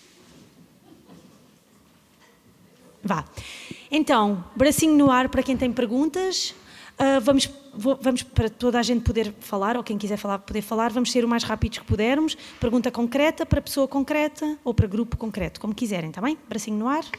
Vá. Então, bracinho no ar para quem tem perguntas. Uh, vamos, vou, vamos, para toda a gente poder falar, ou quem quiser falar, poder falar, vamos ser o mais rápidos que pudermos. Pergunta concreta para pessoa concreta ou para grupo concreto, como quiserem, está bem? Bracinho no ar.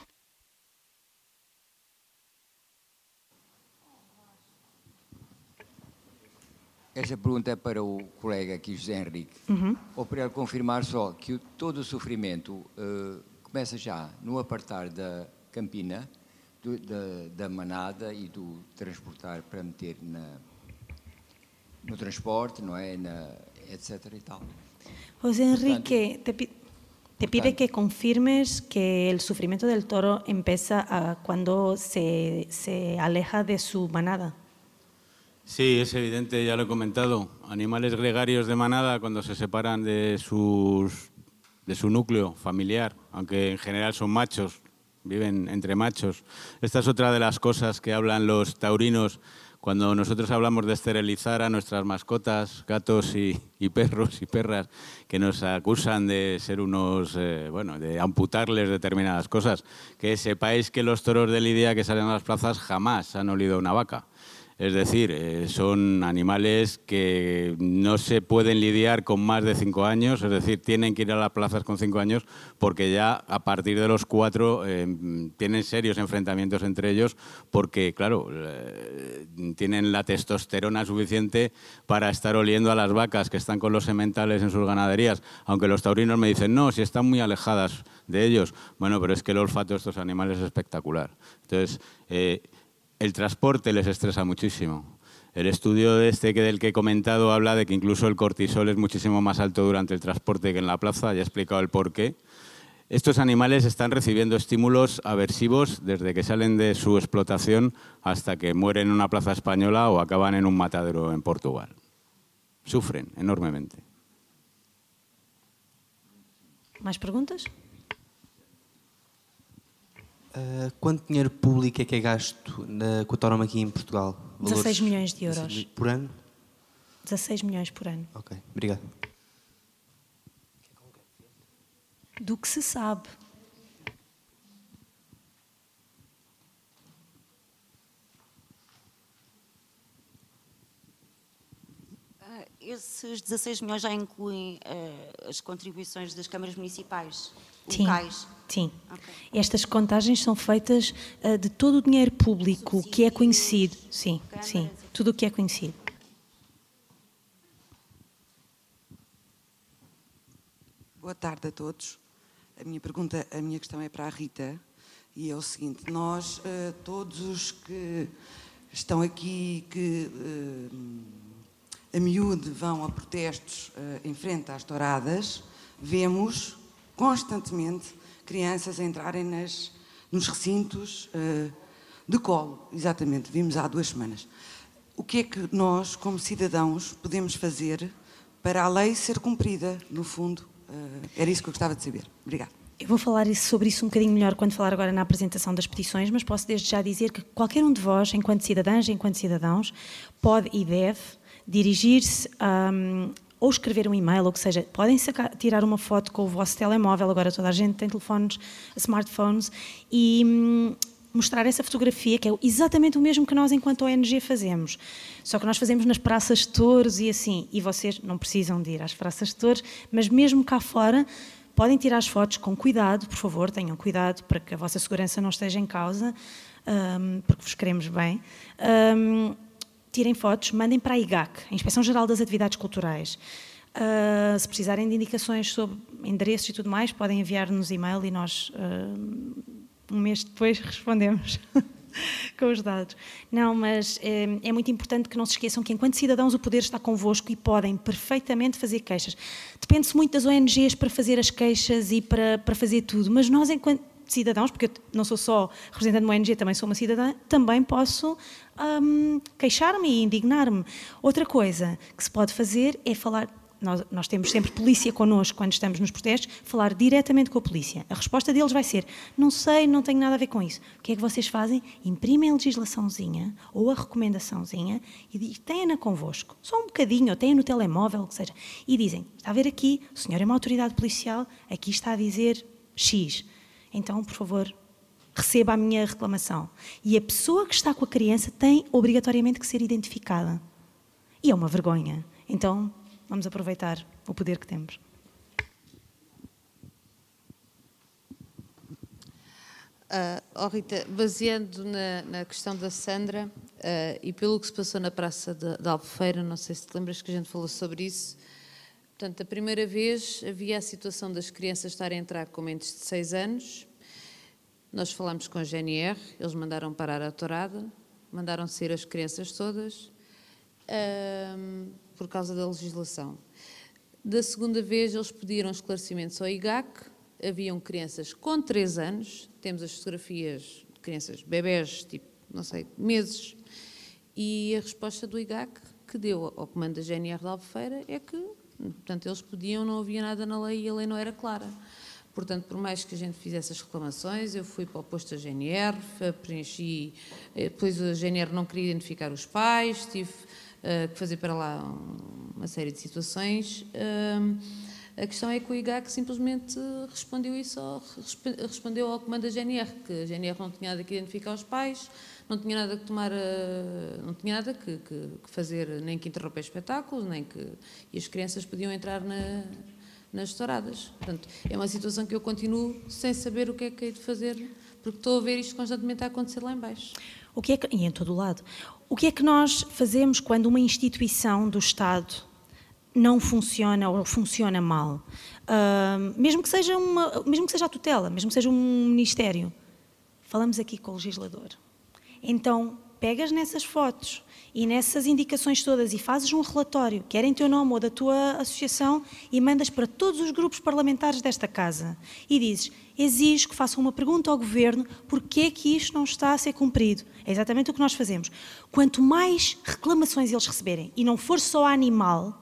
Esta pergunta é para o colega aqui, José Henrique, uhum. ou para ele confirmar só que o, todo o sofrimento uh, começa já no apartar da campina, do, da, da manada e do transportar para meter na, no transporte, não é? Na, etcétera e tal. José Enrique, te, te pide portanto, que confirmes que el sufrimiento del toro empieza a cuando se, se aleja de su manada. Sí, es evidente, ya lo he comentado. Animales gregarios de manada, cuando se separan de, sus, de su núcleo familiar, aunque en general son machos, viven entre machos. Esta es otra de las cosas que hablan los taurinos cuando nosotros hablamos de esterilizar a nuestras mascotas, gatos y, y perros y perras, que nos acusan de ser unos, eh, bueno, de amputarles determinadas cosas. Que sepáis que los toros de lidia que salen a las plazas jamás han olido una vaca. Es decir, eh, son animales que no se pueden lidiar con más de cinco años, es decir, tienen que ir a las plazas con cinco años porque ya a partir de los cuatro eh, tienen serios enfrentamientos entre ellos porque, claro, eh, tienen la testosterona suficiente para estar oliendo a las vacas que están con los sementales en sus ganaderías, aunque los taurinos me dicen, no, si están muy alejadas de ellos. Bueno, pero es que el olfato de estos animales es espectacular. Entonces, eh, el transporte les estresa muchísimo. El estudio de este que del que he comentado habla de que incluso el cortisol es muchísimo más alto durante el transporte que en la plaza. Ya he explicado el porqué. Estos animales están recibiendo estímulos aversivos desde que salen de su explotación hasta que mueren en una plaza española o acaban en un matadero en Portugal. Sufren enormemente. ¿Más preguntas? Uh, quanto dinheiro público é que é gasto na, com a tauromaquia em Portugal? Valores, dezasseis milhões de euros. Por ano? dezasseis milhões por ano. Ok, obrigado. Do que se sabe. Uh, esses dezasseis milhões já incluem uh, as contribuições das câmaras municipais? Sim, locais. sim. Okay. Estas contagens são feitas uh, de todo o dinheiro público Subsídio, que é conhecido. Sim, câmaras. Sim, tudo o que é conhecido. Boa tarde a todos. A minha pergunta, a minha questão é para a Rita e é o seguinte: nós, uh, todos os que estão aqui, que uh, a miúde vão a protestos uh, em frente às touradas, vemos constantemente crianças a entrarem nas, nos recintos uh, de colo, exatamente, vimos há duas semanas. O que é que nós, como cidadãos, podemos fazer para a lei ser cumprida, no fundo? Uh, era isso que eu gostava de saber. Obrigada. Eu vou falar isso, sobre isso um bocadinho melhor quando falar agora na apresentação das petições, mas posso desde já dizer que qualquer um de vós, enquanto cidadãs, enquanto cidadãos, pode e deve dirigir-se um, ou escrever um e-mail, ou que seja, podem sacar, tirar uma foto com o vosso telemóvel, agora toda a gente tem telefones, smartphones, e hum, mostrar essa fotografia, que é exatamente o mesmo que nós enquanto O N G fazemos, só que nós fazemos nas praças de touros e assim, e vocês não precisam de ir às praças de touros, mas mesmo cá fora, podem tirar as fotos com cuidado, por favor, tenham cuidado para que a vossa segurança não esteja em causa, um, porque vos queremos bem. Um, tirem fotos, mandem para a I G A C, a Inspeção Geral das Atividades Culturais. Uh, se precisarem de indicações sobre endereços e tudo mais, podem enviar-nos e-mail e nós, uh, um mês depois, respondemos com os dados. Não, mas é, é muito importante que não se esqueçam que, enquanto cidadãos, o poder está convosco e podem perfeitamente fazer queixas. Depende-se muito das O N Gs para fazer as queixas e para, para fazer tudo, mas nós, enquanto cidadãos, porque eu não sou só representante de uma O N G, também sou uma cidadã, também posso um, queixar-me e indignar-me. Outra coisa que se pode fazer é falar... Nós, nós temos sempre polícia connosco quando estamos nos protestos, falar diretamente com a polícia. A resposta deles vai ser, não sei, não tenho nada a ver com isso. O que é que vocês fazem? Imprimem a legislaçãozinha ou a recomendaçãozinha e têm-na convosco, só um bocadinho, ou têm no telemóvel, o que seja, e dizem, está a ver aqui, o senhor é uma autoridade policial, aqui está a dizer X. Então, por favor, receba a minha reclamação. E a pessoa que está com a criança tem obrigatoriamente que ser identificada. E é uma vergonha. Então... vamos aproveitar o poder que temos. Uh, oh Rita, baseando na, na questão da Sandra uh, e pelo que se passou na Praça de, de Albufeira, não sei se te lembras que a gente falou sobre isso, portanto, a primeira vez havia a situação das crianças estarem a entrar com mentes de seis anos, nós falámos com a G N R, eles mandaram parar a tourada, mandaram sair as crianças todas, uh, por causa da legislação. Da segunda vez, eles pediram esclarecimentos ao I G A C, haviam crianças com três anos, temos as fotografias de crianças, bebés, tipo, não sei, meses, e a resposta do I G A C que deu ao comando da G N R de Albufeira é que, portanto, eles podiam, não havia nada na lei e a lei não era clara. Portanto, por mais que a gente fizesse as reclamações, eu fui para o posto da G N R, preenchi, depois a G N R não queria identificar os pais, tive uh, que fazer para lá uma série de situações. Uh, a questão é que o I G A C simplesmente respondeu isso, ao, respondeu ao comando da G N R, que a G N R não tinha nada que identificar os pais, não tinha nada que tomar, uh, não tinha nada que, que, que fazer, nem que interromper espetáculos, nem que... e as crianças podiam entrar na... nas touradas. Portanto, é uma situação que eu continuo sem saber o que é que hei de fazer, porque estou a ver isto constantemente a acontecer lá em baixo. O que é que, e em todo o lado, o que é que nós fazemos quando uma instituição do Estado não funciona ou funciona mal? Uh, mesmo que seja uma, mesmo que seja a tutela, mesmo que seja um ministério, falamos aqui com o legislador. Então, pegas nessas fotos e nessas indicações todas e fazes um relatório, quer em teu nome ou da tua associação, e mandas para todos os grupos parlamentares desta casa e dizes, exijo que façam uma pergunta ao Governo porque é que isto não está a ser cumprido. É exatamente o que nós fazemos. Quanto mais reclamações eles receberem, e não for só animal,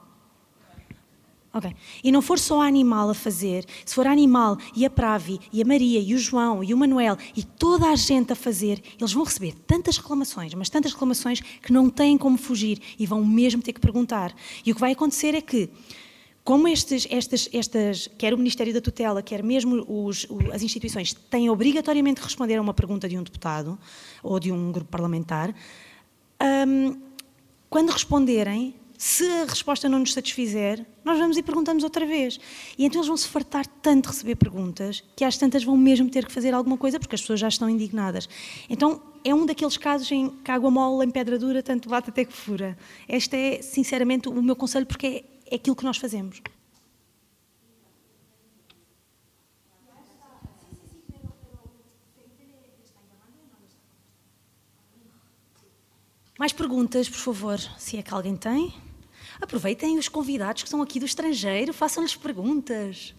ok, e não for só a animal a fazer, se for a animal e a Pravi, e a Maria, e o João, e o Manuel, e toda a gente a fazer, eles vão receber tantas reclamações, mas tantas reclamações que não têm como fugir e vão mesmo ter que perguntar. E o que vai acontecer é que, como estes, estas, estas, quer o Ministério da Tutela, quer mesmo os, as instituições, têm obrigatoriamente que responder a uma pergunta de um deputado ou de um grupo parlamentar, hum, quando responderem, se a resposta não nos satisfizer, nós vamos e perguntamos outra vez. E então eles vão se fartar tanto de receber perguntas que às tantas vão mesmo ter que fazer alguma coisa porque as pessoas já estão indignadas. Então é um daqueles casos em que água mole em pedra dura, tanto bate até que fura. Este é, sinceramente, o meu conselho porque é, é aquilo que nós fazemos. Mais perguntas, por favor, se é que alguém tem? Aproveitem os convidados que estão aqui do estrangeiro, façam-lhes perguntas.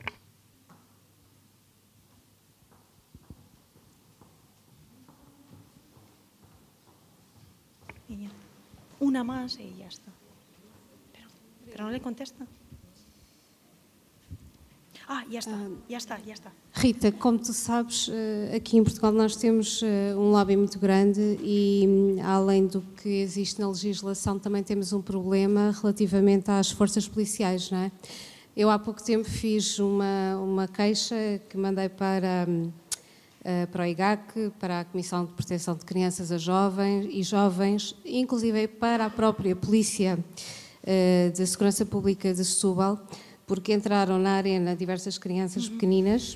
Una más y ya está. Pero, pero no le contesta. Ah, ya está, ya está, ya está. Rita, como tu sabes, aqui em Portugal nós temos um lobby muito grande e, além do que existe na legislação, também temos um problema relativamente às forças policiais, não é? Eu há pouco tempo fiz uma, uma queixa que mandei para, para o I G A C, para a Comissão de Proteção de Crianças a Jovens e Jovens, inclusive para a própria Polícia da Segurança Pública de Setúbal, porque entraram na arena diversas crianças uhum. pequeninas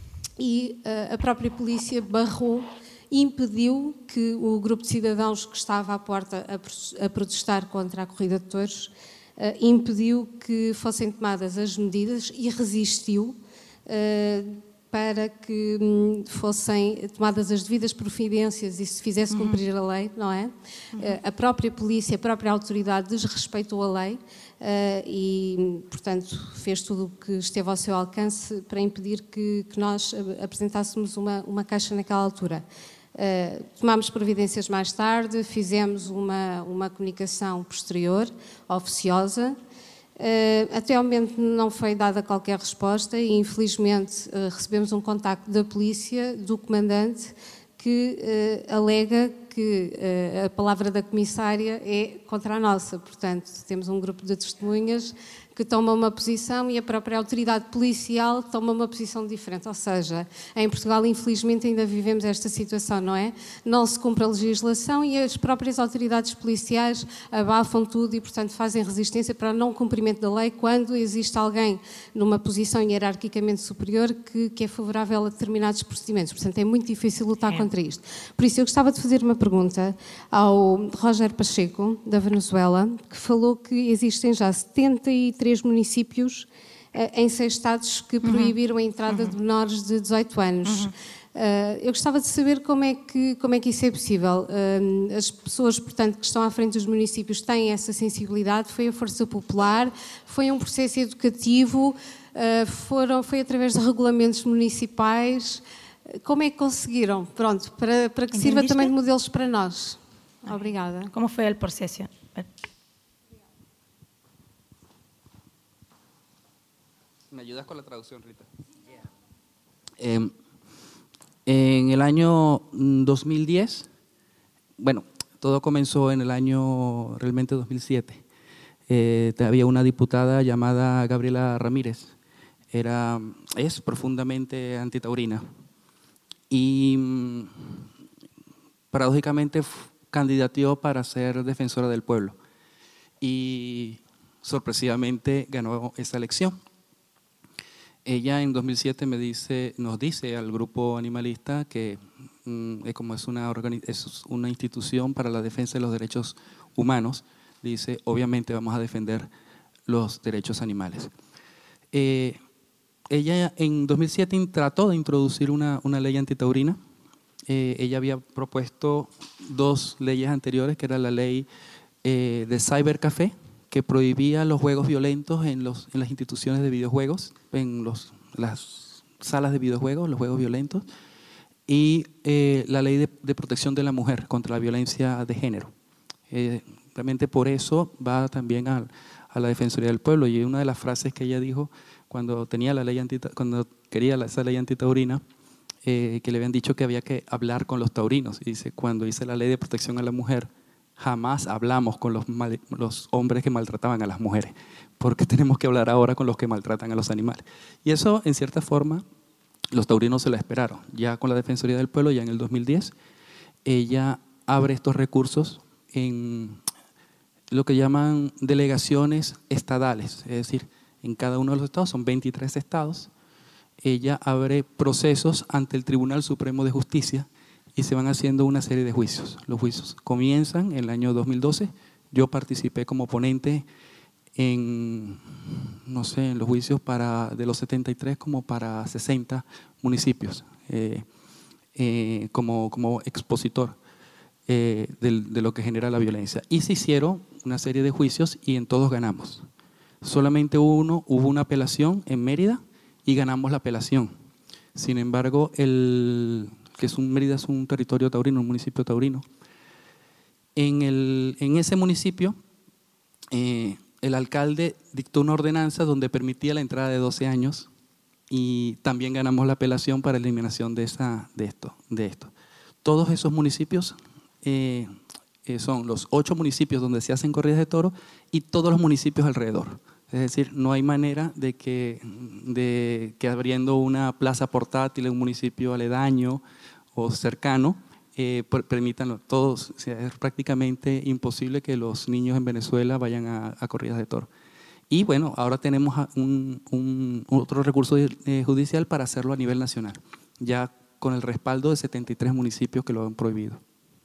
e uh, a própria polícia barrou e impediu que o grupo de cidadãos que estava à porta a, a protestar contra a corrida de touros, uh, impediu que fossem tomadas as medidas e resistiu uh, para que um, fossem tomadas as devidas providências e se fizesse uhum. cumprir a lei, não é? Uhum. Uh, a própria polícia, a própria autoridade desrespeitou a lei, Uh, e, portanto, fez tudo o que esteve ao seu alcance para impedir que, que nós apresentássemos uma, uma queixa naquela altura. Uh, tomámos providências mais tarde, fizemos uma, uma comunicação posterior, oficiosa. Uh, até ao momento não foi dada qualquer resposta e, infelizmente, uh, recebemos um contacto da polícia, do comandante, que uh, alega que uh, a palavra da comissária é contra a nossa. Portanto, temos um grupo de testemunhas que toma uma posição e a própria autoridade policial toma uma posição diferente. Ou seja, em Portugal, infelizmente, ainda vivemos esta situação, não é? Não se cumpre a legislação e as próprias autoridades policiais abafam tudo e, portanto, fazem resistência para o não cumprimento da lei quando existe alguém numa posição hierarquicamente superior que, que é favorável a determinados procedimentos. Portanto, é muito difícil lutar é. contra isto. Por isso, eu gostava de fazer uma pergunta ao Roger Pacheco, da Venezuela, que falou que existem já setenta e três municípios uh, em seis estados que proibiram uhum. a entrada uhum. de menores de dezoito anos. Uhum. Uh, eu gostava de saber como é que, como é que isso é possível. Uh, as pessoas, portanto, que estão à frente dos municípios têm essa sensibilidade, foi a força popular, foi um processo educativo, uh, foram, foi através de regulamentos municipais. Como é que conseguiram? Pronto, para, para que sirva também de modelos para nós. Obrigada. Como foi o processo? ¿Me ayudas con la traducción, Rita? Eh, en el año dos mil diez, bueno, todo comenzó en el año realmente dos mil siete. Eh, había una diputada llamada Gabriela Ramírez, era, es profundamente antitaurina y paradójicamente candidateó para ser defensora del pueblo y sorpresivamente ganó esa elección. Ella en dos mil siete me dice, nos dice al grupo animalista que mmm, como es una, es una institución para la defensa de los derechos humanos, dice, obviamente vamos a defender los derechos animales. Eh, ella en dos mil siete trató de introducir una, una ley antitaurina. Eh, ella había propuesto dos leyes anteriores, que era la ley eh, de Cybercafé, que prohibía los juegos violentos en, los, en las instituciones de videojuegos, en los, las salas de videojuegos, los juegos violentos, y eh, la ley de, de protección de la mujer contra la violencia de género. Eh, realmente por eso va también a, a la Defensoría del Pueblo, y una de las frases que ella dijo cuando, tenía la ley antita, cuando quería la, esa ley antitaurina, eh, que le habían dicho que había que hablar con los taurinos, y dice, cuando hice la ley de protección a la mujer, jamás hablamos con los, mal, los hombres que maltrataban a las mujeres, porque tenemos que hablar ahora con los que maltratan a los animales. Y eso, en cierta forma, los taurinos se lo esperaron. Ya con la Defensoría del Pueblo, ya en el dos mil diez, ella abre estos recursos en lo que llaman delegaciones estadales, es decir, en cada uno de los estados, son veintitrés estados, ella abre procesos ante el Tribunal Supremo de Justicia y se van haciendo una serie de juicios. Los juicios comienzan en el año dos mil doce. Yo participé como ponente en, no sé, en los juicios para, de los setenta y tres como para sesenta municipios, eh, eh, como, como expositor eh, de, de lo que genera la violencia. Y se hicieron una serie de juicios y en todos ganamos. Solamente uno, hubo una apelación en Mérida y ganamos la apelación. Sin embargo, el que es un, Mérida es un territorio taurino, un municipio taurino. En, el, en ese municipio, eh, el alcalde dictó una ordenanza donde permitía la entrada de doce años y también ganamos la apelación para eliminación de, esa, de, esto, de esto. Todos esos municipios eh, eh, son los ocho municipios donde se hacen corridas de toros y todos los municipios alrededor. Es decir, no hay manera de que, de que abriendo una plaza portátil en un municipio aledaño o cercano eh, permitan todos. O sea, es prácticamente imposible que los niños en Venezuela vayan a, a corridas de toros. Y bueno, ahora tenemos un, un, otro recurso eh, judicial para hacerlo a nivel nacional, ya con el respaldo de setenta y tres municipios que lo han prohibido.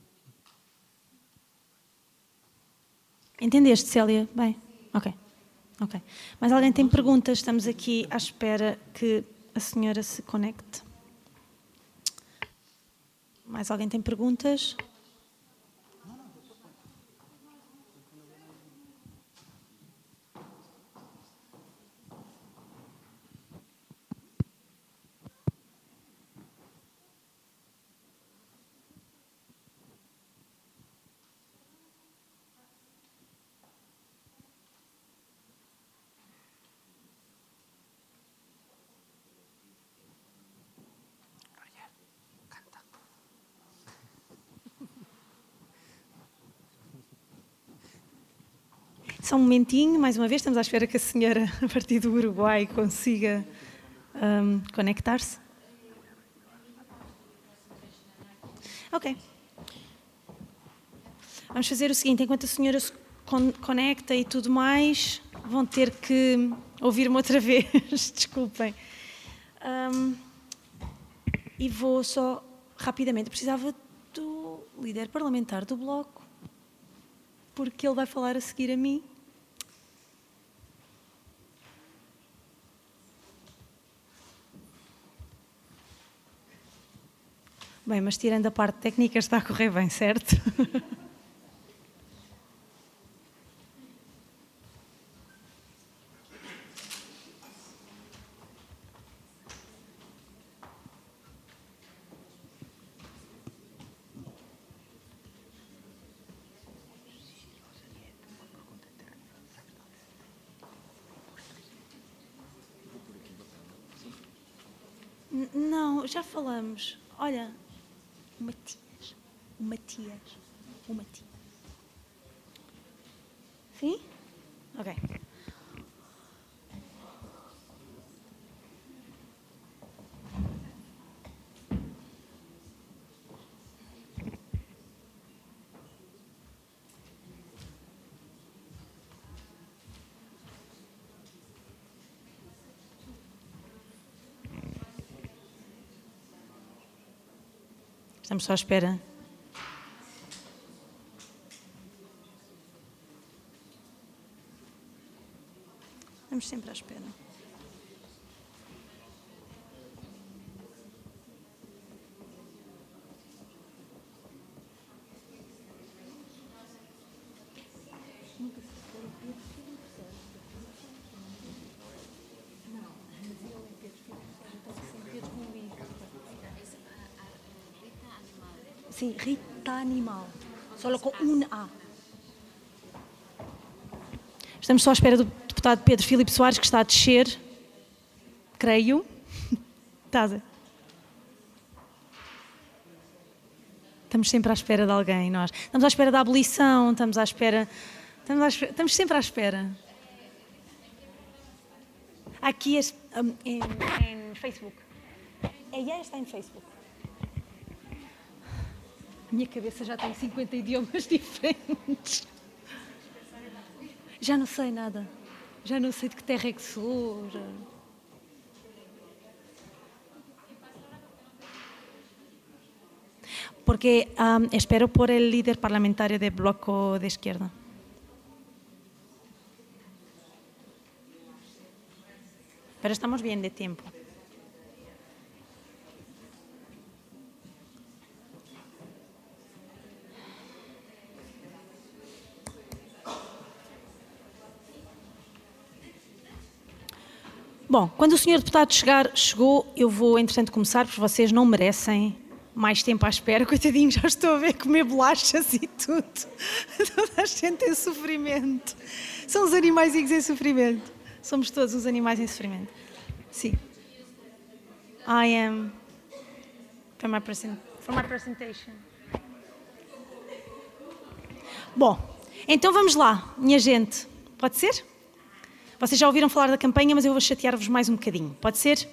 Entendeste, Célia? Bem, ok. Ok. Mas alguém tem perguntas? Estamos aqui à espera que a senhora se conecte. Mais alguém tem perguntas? Só um momentinho, mais uma vez, estamos à espera que a senhora, a partir do Uruguai, consiga um, conectar-se. Ok. Vamos fazer o seguinte, enquanto a senhora se con conecta e tudo mais, vão ter que ouvir-me outra vez, desculpem. Um, e vou só, rapidamente, precisava do líder parlamentar do Bloco, porque ele vai falar a seguir a mim. Bem, mas tirando a parte técnica está a correr bem, certo? Não, já falamos. Olha, o Matias, o Matias, o Matias. Sim? Ok. Estamos só à espera. Estamos sempre à espera. Sim, Rita Animal, só com um A. Estamos só à espera do deputado Pedro Filipe Soares, que está a descer, creio. Estás a... Estamos sempre à espera de alguém, nós. Estamos à espera da abolição, estamos à espera... Estamos, à espera... estamos sempre à espera. Aqui é, um, em, em Facebook. Ela está em Facebook. A minha cabeça já tem cinquenta idiomas diferentes. Já não sei nada. Já não sei de que terra é que sou. Já... Porque um, espero por el líder parlamentario del Bloco de Izquierda. Pero estamos bien de tiempo. Bom, quando o senhor deputado chegar, chegou, eu vou, entretanto, começar, porque vocês não merecem mais tempo à espera. Coitadinho, já estou a ver comer bolachas e tudo. Toda a gente em sofrimento. São os animaizinhos em sofrimento. Somos todos os animais em sofrimento. Sim. I am for my, present, for my presentation. Bom, então vamos lá, minha gente. Pode ser? Vocês já ouviram falar da campanha, mas eu vou chatear-vos mais um bocadinho. Pode ser?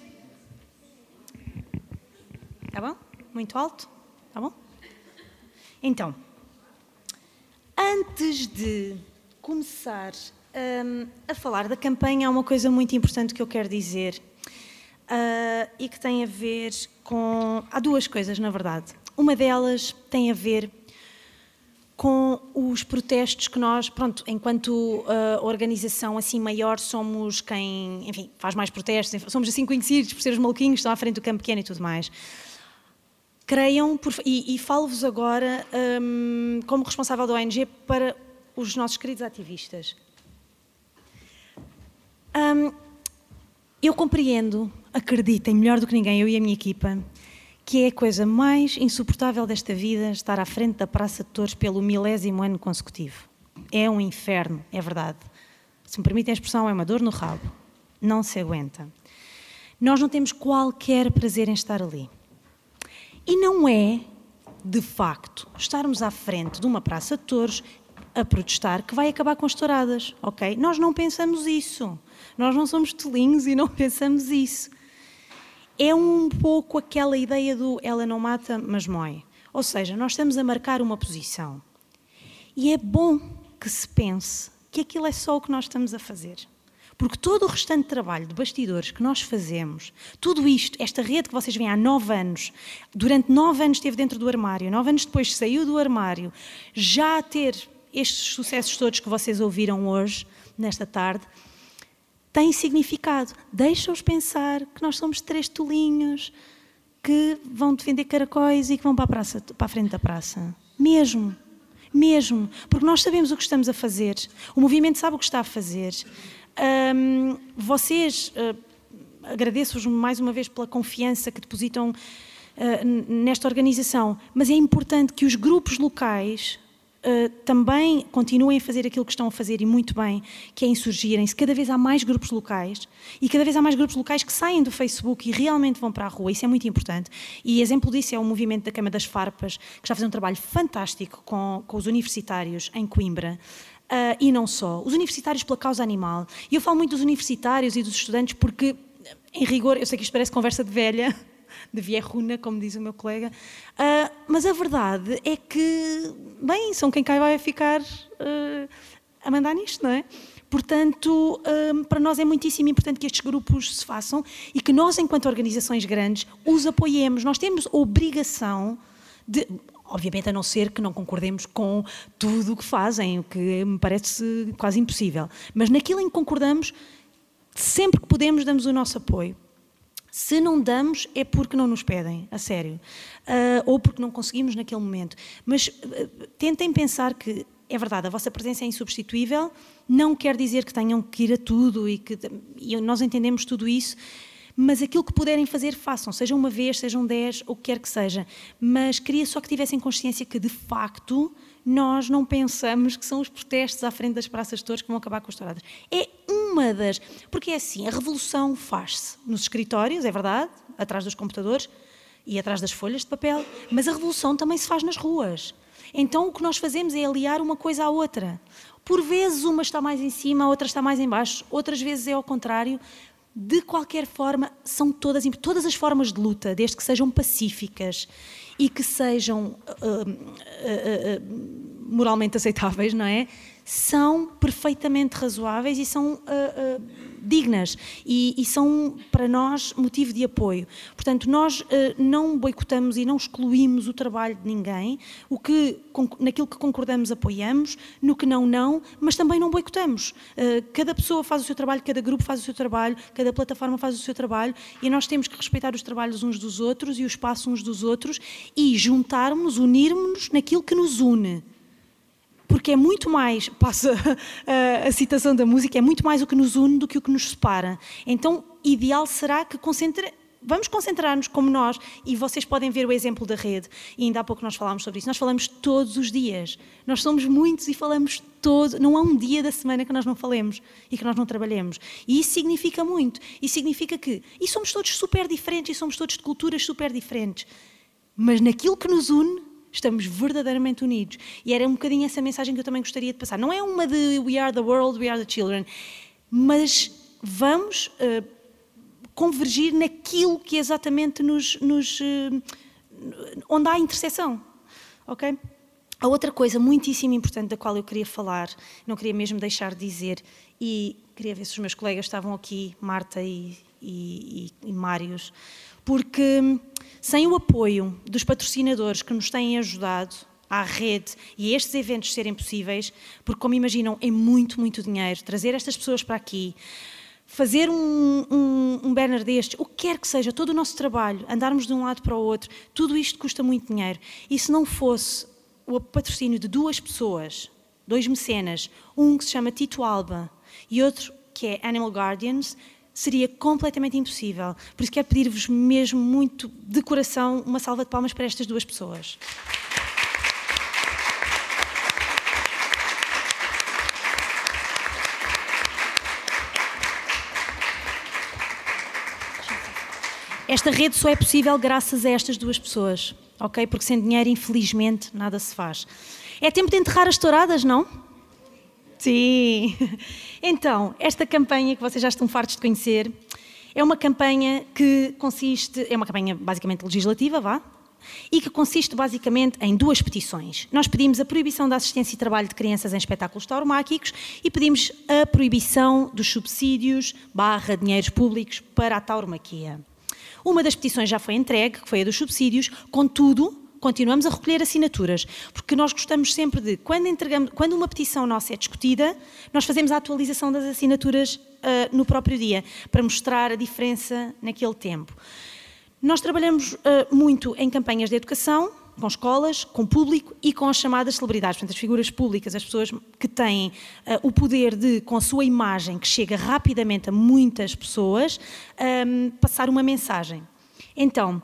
Tá bom? Muito alto? Tá bom? Então, antes de começar um, a falar da campanha, há uma coisa muito importante que eu quero dizer uh, e que tem a ver com... Há duas coisas, na verdade. Uma delas tem a ver com os protestos que nós, pronto, enquanto uh, organização assim maior, somos quem, enfim, faz mais protestos, somos assim conhecidos por ser os maluquinhos que estão à frente do campo pequeno e tudo mais. Creiam, por, e, e falo-vos agora um, como responsável da O N G para os nossos queridos ativistas. Um, eu compreendo, acreditem, melhor do que ninguém, eu e a minha equipa, que é a coisa mais insuportável desta vida estar à frente da Praça de Torres pelo milésimo ano consecutivo. É um inferno, é verdade. Se me permitem a expressão, é uma dor no rabo. Não se aguenta. Nós não temos qualquer prazer em estar ali. E não é, de facto, estarmos à frente de uma Praça de Torres a protestar que vai acabar com as touradas, ok? Nós não pensamos isso. Nós não somos tolinhos e não pensamos isso. É um pouco aquela ideia do ela não mata, mas mói. Ou seja, nós estamos a marcar uma posição. E é bom que se pense que aquilo é só o que nós estamos a fazer. Porque todo o restante trabalho de bastidores que nós fazemos, tudo isto, esta rede que vocês veem há nove anos, durante nove anos esteve dentro do armário, nove anos depois saiu do armário, já a ter estes sucessos todos que vocês ouviram hoje, nesta tarde, tem significado. Deixa-os pensar que nós somos três tolinhos que vão defender caracóis e que vão para a, praça, para a frente da praça. Mesmo. Mesmo. Porque nós sabemos o que estamos a fazer. O movimento sabe o que está a fazer. Um, vocês, uh, agradeço-vos mais uma vez pela confiança que depositam uh, nesta organização, mas é importante que os grupos locais Uh, também continuem a fazer aquilo que estão a fazer e muito bem, que é insurgirem-se. Cada vez há mais grupos locais e cada vez há mais grupos locais que saem do Facebook e realmente vão para a rua. Isso é muito importante. E exemplo disso é o movimento da Câmara das Farpas, que está a fazer um trabalho fantástico com, com os universitários em Coimbra. Uh, e não só. Os universitários pela causa animal. E eu falo muito dos universitários e dos estudantes porque, em rigor, eu sei que isto parece conversa de velha, de vierruna, como diz o meu colega, uh, mas a verdade é que, bem, são quem cai vai ficar uh, a mandar nisto, não é? Portanto, uh, para nós é muitíssimo importante que estes grupos se façam e que nós, enquanto organizações grandes, os apoiemos. Nós temos a obrigação de, obviamente a não ser que não concordemos com tudo o que fazem, o que me parece quase impossível, mas naquilo em que concordamos, sempre que podemos, damos o nosso apoio. Se não damos é porque não nos pedem, a sério, uh, ou porque não conseguimos naquele momento. Mas uh, tentem pensar que, é verdade, a vossa presença é insubstituível, não quer dizer que tenham que ir a tudo e que e nós entendemos tudo isso, mas aquilo que puderem fazer, façam, seja uma vez, sejam dez, o que quer que seja. Mas queria só que tivessem consciência que, de facto, nós não pensamos que são os protestos à frente das praças de Torres que vão acabar com as touradas. É uma das... Porque é assim, a revolução faz-se nos escritórios, é verdade, atrás dos computadores e atrás das folhas de papel, mas a revolução também se faz nas ruas. Então o que nós fazemos é aliar uma coisa à outra. Por vezes uma está mais em cima, a outra está mais em baixo, outras vezes é ao contrário. De qualquer forma, são todas, todas as formas de luta, desde que sejam pacíficas e que sejam uh, uh, uh, moralmente aceitáveis, não é? São perfeitamente razoáveis e são uh, uh, dignas e, e são, para nós, motivo de apoio. Portanto, nós uh, não boicotamos e não excluímos o trabalho de ninguém, o que, naquilo que concordamos apoiamos, no que não, não, mas também não boicotamos. Uh, cada pessoa faz o seu trabalho, cada grupo faz o seu trabalho, cada plataforma faz o seu trabalho e nós temos que respeitar os trabalhos uns dos outros e o espaço uns dos outros e juntarmos-nos, unirmos-nos naquilo que nos une. Porque é muito mais, passa a, a citação da música, é muito mais o que nos une do que o que nos separa. Então, ideal será que concentre, vamos concentrar-nos como nós, e vocês podem ver o exemplo da rede, e ainda há pouco nós falámos sobre isso, nós falamos todos os dias, nós somos muitos e falamos todo, não há um dia da semana que nós não falemos e que nós não trabalhemos, e isso significa muito, isso significa que, e somos todos super diferentes, e somos todos de culturas super diferentes, mas naquilo que nos une, estamos verdadeiramente unidos, e era um bocadinho essa mensagem que eu também gostaria de passar, não é uma de we are the world, we are the children, mas vamos uh, convergir naquilo que exatamente nos, nos uh, onde há interseção, ok? A outra coisa muitíssimo importante da qual eu queria falar, não queria mesmo deixar de dizer, e queria ver se os meus colegas estavam aqui, Marta e, e, e, e Mários, porque sem o apoio dos patrocinadores que nos têm ajudado à rede e a estes eventos serem possíveis, porque como imaginam é muito, muito dinheiro, trazer estas pessoas para aqui, fazer um, um, um banner destes, o que quer que seja, todo o nosso trabalho, andarmos de um lado para o outro, tudo isto custa muito dinheiro. E se não fosse o patrocínio de duas pessoas, dois mecenas, um que se chama Tito Alba e outro que é Animal Guardians, seria completamente impossível. Por isso quero pedir-vos mesmo muito de coração uma salva de palmas para estas duas pessoas. Esta rede só é possível graças a estas duas pessoas, ok? Porque sem dinheiro, infelizmente, nada se faz. É tempo de enterrar as touradas, não? Sim! Então, esta campanha que vocês já estão fartos de conhecer, é uma campanha que consiste, é uma campanha basicamente legislativa, vá, e que consiste basicamente em duas petições. Nós pedimos a proibição da assistência e trabalho de crianças em espetáculos tauromáquicos e pedimos a proibição dos subsídios barra dinheiros públicos para a tauromaquia. Uma das petições já foi entregue, que foi a dos subsídios, contudo, continuamos a recolher assinaturas, porque nós gostamos sempre de, quando, entregamos, quando uma petição nossa é discutida, nós fazemos a atualização das assinaturas uh, no próprio dia, para mostrar a diferença naquele tempo. Nós trabalhamos uh, muito em campanhas de educação, com escolas, com público e com as chamadas celebridades, portanto as figuras públicas, as pessoas que têm uh, o poder de, com a sua imagem, que chega rapidamente a muitas pessoas, um, passar uma mensagem. Então,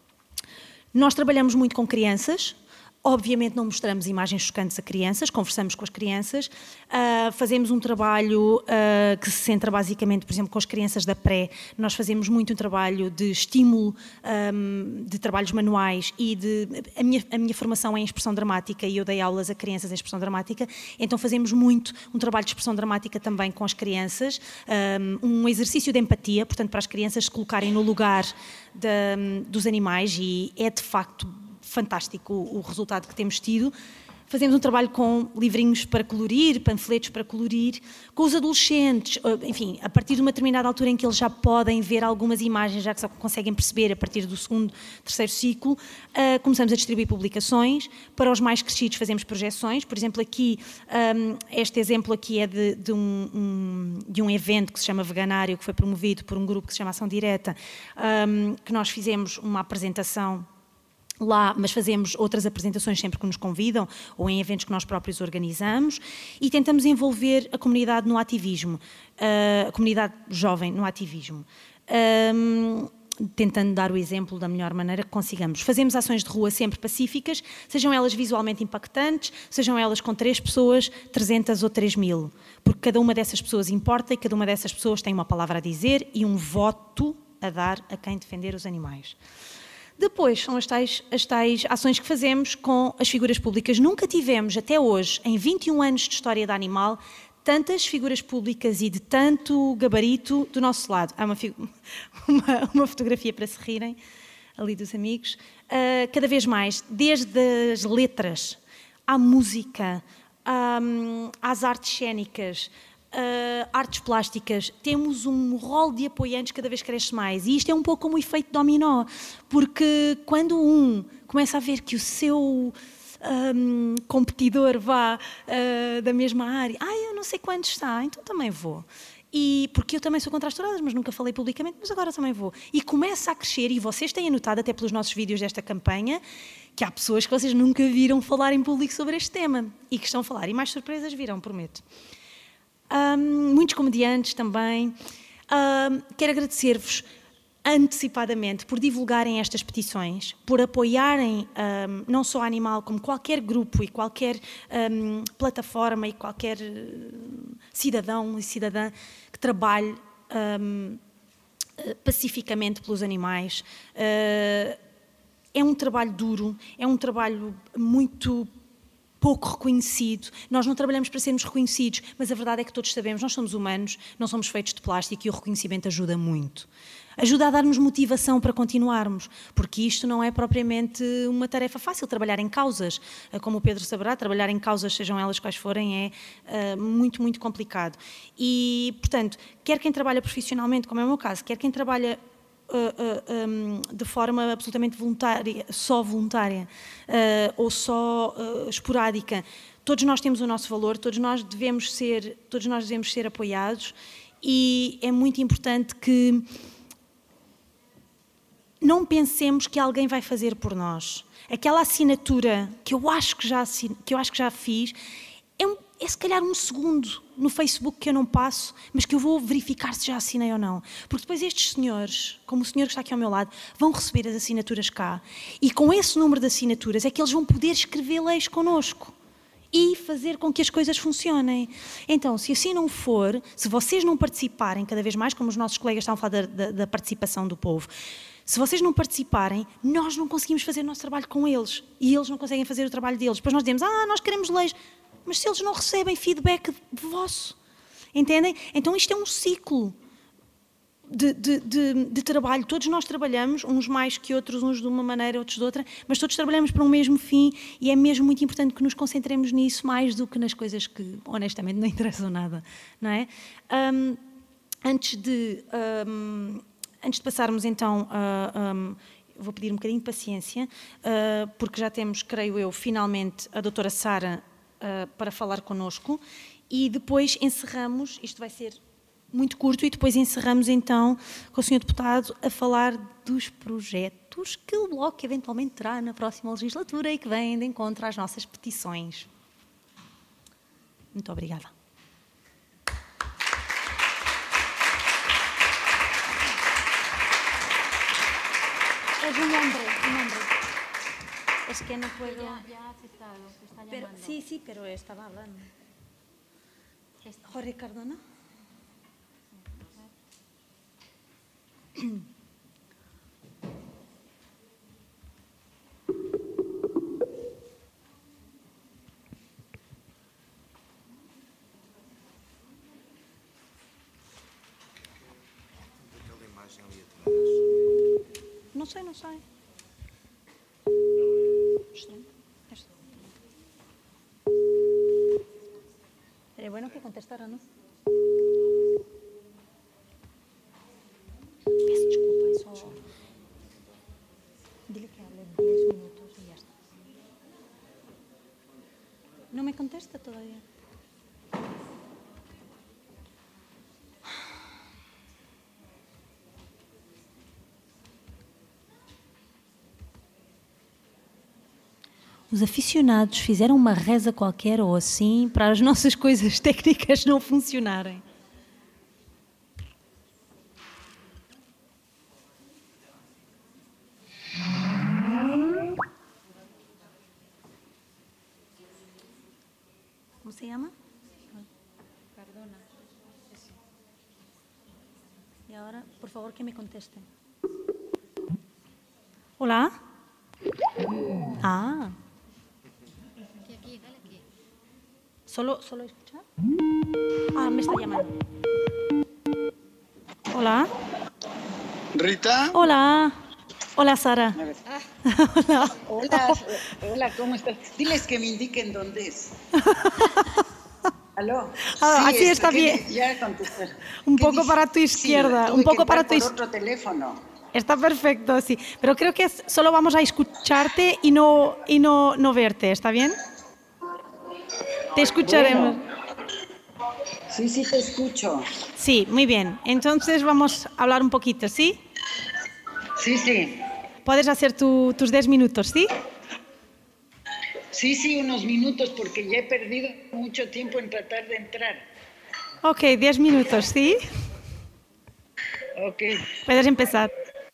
nós trabalhamos muito com crianças, obviamente não mostramos imagens chocantes a crianças, conversamos com as crianças, uh, fazemos um trabalho uh, que se centra basicamente, por exemplo, com as crianças da pré, nós fazemos muito um trabalho de estímulo, um, de trabalhos manuais e de... A minha, a minha formação é em expressão dramática e eu dei aulas a crianças em expressão dramática, então fazemos muito um trabalho de expressão dramática também com as crianças, um, um exercício de empatia, portanto para as crianças se colocarem no lugar de, dos animais e é de facto fantástico o, o resultado que temos tido. Fazemos um trabalho com livrinhos para colorir, panfletos para colorir, com os adolescentes, enfim, a partir de uma determinada altura em que eles já podem ver algumas imagens, já que só conseguem perceber a partir do segundo, terceiro ciclo, uh, começamos a distribuir publicações. Para os mais crescidos fazemos projeções, por exemplo aqui, um, este exemplo aqui é de, de, um, um, de um evento que se chama Veganário, que foi promovido por um grupo que se chama Ação Direta, um, que nós fizemos uma apresentação lá, mas fazemos outras apresentações sempre que nos convidam ou em eventos que nós próprios organizamos e tentamos envolver a comunidade no ativismo, a comunidade jovem no ativismo, um, tentando dar o exemplo da melhor maneira que consigamos. Fazemos ações de rua sempre pacíficas, sejam elas visualmente impactantes, sejam elas com três pessoas, trezentas ou três mil, porque cada uma dessas pessoas importa e cada uma dessas pessoas tem uma palavra a dizer e um voto a dar a quem defender os animais. Depois são as tais, as tais ações que fazemos com as figuras públicas. Nunca tivemos, até hoje, em vinte e um anos de história da Animal, tantas figuras públicas e de tanto gabarito do nosso lado. Há uma, uma, uma fotografia para se rirem, ali dos amigos. Uh, cada vez mais, desde as letras, à música, um, às artes cênicas, Uh, artes plásticas, temos um rol de apoiantes que cada vez cresce mais e isto é um pouco como o efeito dominó, porque quando um começa a ver que o seu um, competidor vá uh, da mesma área, ah, eu não sei quanto está, então também vou. E porque eu também sou contra as touradas, mas nunca falei publicamente, mas agora também vou. E começa a crescer, e vocês têm notado até pelos nossos vídeos desta campanha, que há pessoas que vocês nunca viram falar em público sobre este tema e que estão a falar, e mais surpresas virão, prometo. Um, muitos comediantes também. Um, quero agradecer-vos antecipadamente por divulgarem estas petições, por apoiarem um, não só a Animal, como qualquer grupo e qualquer um, plataforma e qualquer cidadão e cidadã que trabalhe um, pacificamente pelos animais. Uh, é um trabalho duro, é um trabalho muito pouco reconhecido. Nós não trabalhamos para sermos reconhecidos, mas a verdade é que todos sabemos, nós somos humanos, não somos feitos de plástico e o reconhecimento ajuda muito. Ajuda a dar-nos motivação para continuarmos, porque isto não é propriamente uma tarefa fácil, trabalhar em causas. Como o Pedro saberá, trabalhar em causas, sejam elas quais forem, é uh, muito, muito complicado. E, portanto, quer quem trabalha profissionalmente, como é o meu caso, quer quem trabalha Uh, uh, um, de forma absolutamente voluntária, só voluntária uh, ou só uh, esporádica, todos nós temos o nosso valor, todos nós devemos ser, todos nós devemos ser apoiados e é muito importante que não pensemos que alguém vai fazer por nós. Aquela assinatura que eu acho que já, que eu acho que já fiz é, um, é se calhar um segundo no Facebook que eu não passo, mas que eu vou verificar se já assinei ou não. Porque depois estes senhores, como o senhor que está aqui ao meu lado, vão receber as assinaturas cá. E com esse número de assinaturas é que eles vão poder escrever leis connosco e fazer com que as coisas funcionem. Então, se assim não for, se vocês não participarem cada vez mais, como os nossos colegas estavam a falar da, da, da participação do povo, se vocês não participarem, nós não conseguimos fazer o nosso trabalho com eles. E eles não conseguem fazer o trabalho deles. Depois nós dizemos, ah, nós queremos leis. Mas se eles não recebem feedback vosso, entendem? Então isto é um ciclo de, de, de, de trabalho. Todos nós trabalhamos, uns mais que outros, uns de uma maneira, outros de outra, mas todos trabalhamos para um mesmo fim e é mesmo muito importante que nos concentremos nisso mais do que nas coisas que, honestamente, não interessam nada, não é? Um, antes de... Um, antes de passarmos, então... Uh, um, vou pedir um bocadinho de paciência, uh, porque já temos, creio eu, finalmente a doutora Sara Uh, para falar connosco e depois encerramos, isto vai ser muito curto, e depois encerramos então com o senhor Deputado a falar dos projetos que o Bloco eventualmente terá na próxima legislatura e que vêm de encontro às nossas petições. Muito obrigada. Es un hombre, un hombre. Es que no puedo... Ya, ya ha aceptado, te está Pero, llamando. sí, sí, pero estaba hablando. Jorge Cardona. No sé, no sé. Sería bueno que contestara, ¿no? Peço desculpa, é só... Dile que hable diez minutos y ya está. No me contesta todavía. Os aficionados fizeram uma reza qualquer ou assim para as nossas coisas técnicas não funcionarem. Como se chama? Cardona. E agora, por favor, que me contestem. Olá? Ah. Aquí, aquí, dale aquí. ¿Solo, solo escuchar? Ah, me está llamando. Hola. Rita. Hola. Hola, Sara. Hola. Hola. Hola, ¿cómo estás? Diles que me indiquen dónde es. ¿Aló? Ah, sí, así está bien. Ya contesté. Un poco dice? Para tu izquierda, sí, un poco para tu izquierda. Otro teléfono. Está perfecto, sí. Pero creo que solo vamos a escucharte y no, y no, no verte, ¿está bien? Te escucharemos. Bueno. Sí, sí, te escucho. Sí, muy bien. Entonces vamos a hablar un poquito, ¿sí? Sí, sí. Puedes hacer tu, tus diez minutos, ¿sí? Sí, sí, unos minutos, porque ya he perdido mucho tiempo en tratar de entrar. Ok, diez minutos, ¿sí? Ok. Puedes empezar.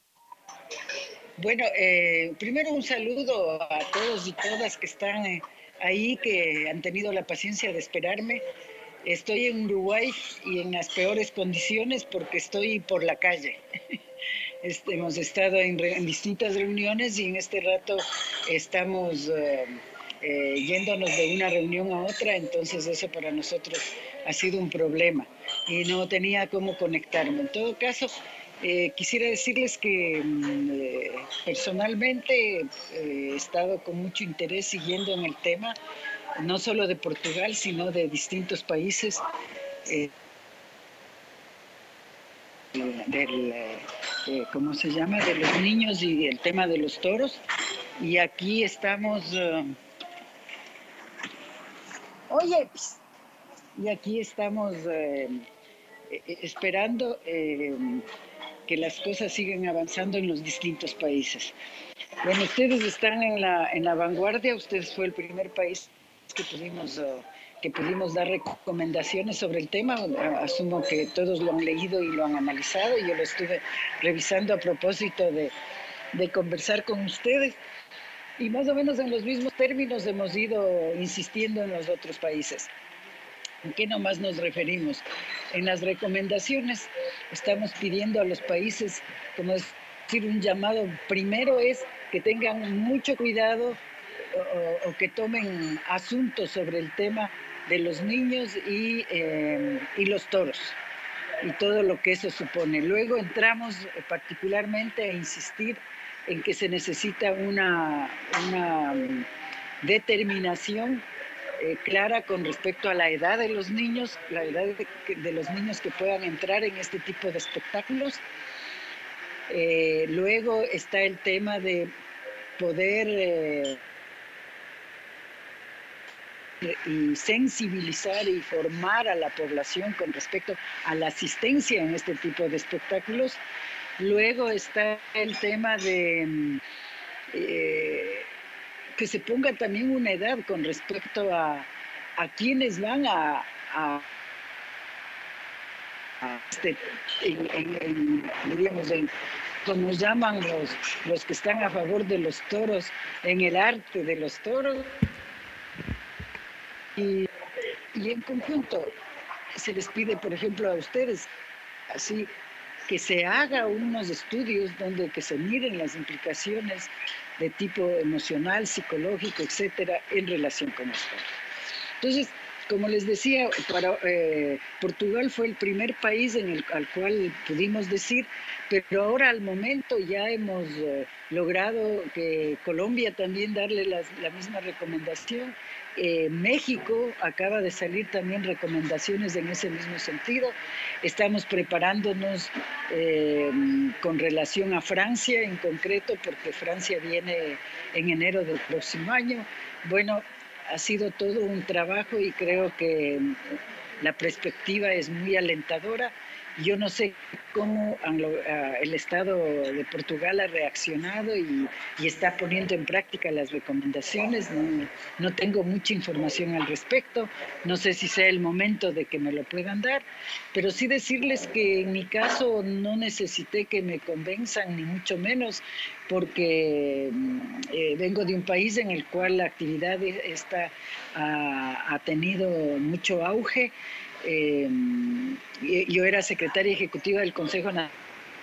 Bueno, eh, primero un saludo a todos y todas que están eh, ahí, que han tenido la paciencia de esperarme. Estoy en Uruguay y en las peores condiciones porque estoy por la calle. Este, hemos estado en, re, en distintas reuniones y en este rato estamos eh, eh, yéndonos de una reunión a otra, entonces eso para nosotros ha sido un problema y no tenía cómo conectarme. En todo caso, eh, quisiera decirles que eh, personalmente eh, he estado con mucho interés siguiendo en el tema, no solo de Portugal, sino de distintos países. Eh, del, eh, ¿cómo se llama?, de los niños y el tema de los toros. Y aquí estamos, uh, oye, y aquí estamos eh, esperando eh, que las cosas sigan avanzando en los distintos países. Bueno, ustedes están en la, en la vanguardia, ustedes fue el primer país que pudimos... Uh, que pudimos dar recomendaciones sobre el tema. Asumo que todos lo han leído y lo han analizado. Yo lo estuve revisando a propósito de, de conversar con ustedes. Y más o menos en los mismos términos hemos ido insistiendo en los otros países. ¿En qué nomás nos referimos? En las recomendaciones estamos pidiendo a los países, como decir, un llamado. Primero es que tengan mucho cuidado o, o que tomen asuntos sobre el tema de los niños y, eh, y los toros y todo lo que eso supone. Luego entramos particularmente a insistir en que se necesita una, una determinación eh, clara con respecto a la edad de los niños, la edad de, de los niños que puedan entrar en este tipo de espectáculos. Eh, luego está el tema de poder... Eh, y sensibilizar y formar a la población con respecto a la asistencia en este tipo de espectáculos. Luego está el tema de eh, que se ponga también una edad con respecto a, a quienes van a, a, a este, en, en, en, diríamos, en, como llaman los, los que están a favor de los toros, en el arte de los toros. Y, y en conjunto se les pide, por ejemplo, a ustedes, así que se haga unos estudios donde que se miren las implicaciones de tipo emocional, psicológico, etcétera, en relación con esto. Entonces, como les decía, para, eh, Portugal fue el primer país en el al cual pudimos decir, pero ahora al momento ya hemos eh, logrado que Colombia también darle las, la misma recomendación. Eh, México acaba de salir también recomendaciones en ese mismo sentido. Estamos preparándonos eh, con relación a Francia en concreto, porque Francia viene en enero del próximo año. Bueno, ha sido todo un trabajo y creo que la perspectiva es muy alentadora. Yo no sé cómo el Estado de Portugal ha reaccionado y, y está poniendo en práctica las recomendaciones. No, no tengo mucha información al respecto. No sé si sea el momento de que me lo puedan dar, pero sí decirles que en mi caso no necesité que me convenzan, ni mucho menos, porque eh, vengo de un país en el cual la actividad esta ha, ha tenido mucho auge. Eh, yo era secretaria ejecutiva del Consejo Nacional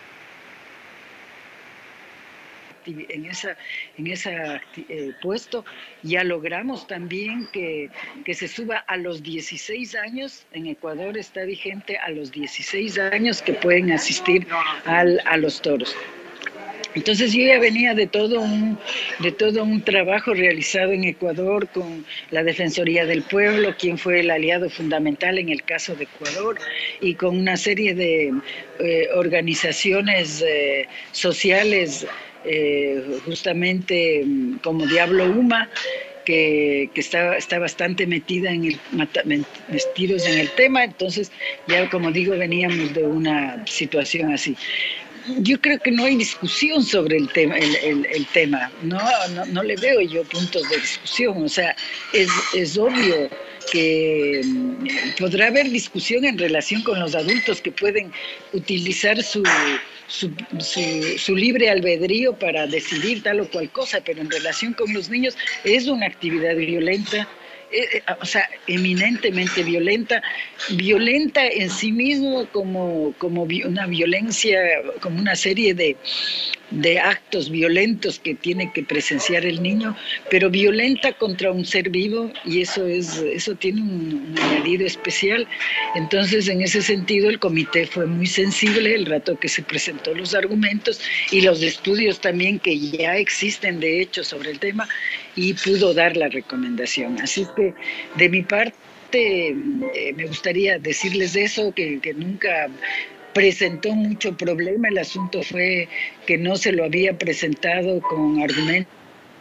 en esa en ese eh, puesto. Ya logramos también que, que se suba a los dieciséis años. En Ecuador está vigente a los dieciséis años que pueden asistir al, a los toros. Entonces yo ya venía de todo un de todo un trabajo realizado en Ecuador con la Defensoría del Pueblo, quien fue el aliado fundamental en el caso de Ecuador, y con una serie de eh, organizaciones eh, sociales, eh, justamente como Diablo Uma, que, que está, está bastante metida en el metidos en el tema. Entonces ya, como digo, veníamos de una situación así. Yo creo que no hay discusión sobre el tema, el, el, el tema. No, no, no le veo yo puntos de discusión. O sea, es, es obvio que podrá haber discusión en relación con los adultos que pueden utilizar su, su, su, su libre albedrío para decidir tal o cual cosa, pero en relación con los niños es una actividad violenta, eh, o sea, eminentemente violenta, violenta en sí mismo como, como una violencia, como una serie de, de actos violentos que tiene que presenciar el niño, pero violenta contra un ser vivo, y eso es eso tiene un, un añadido especial. Entonces, en ese sentido, el comité fue muy sensible el rato que se presentó los argumentos y los estudios también que ya existen de hecho sobre el tema, y pudo dar la recomendación. Así que, de mi parte, eh, me gustaría decirles eso, que, que nunca presentó mucho problema. El asunto fue que no se lo había presentado con argumentos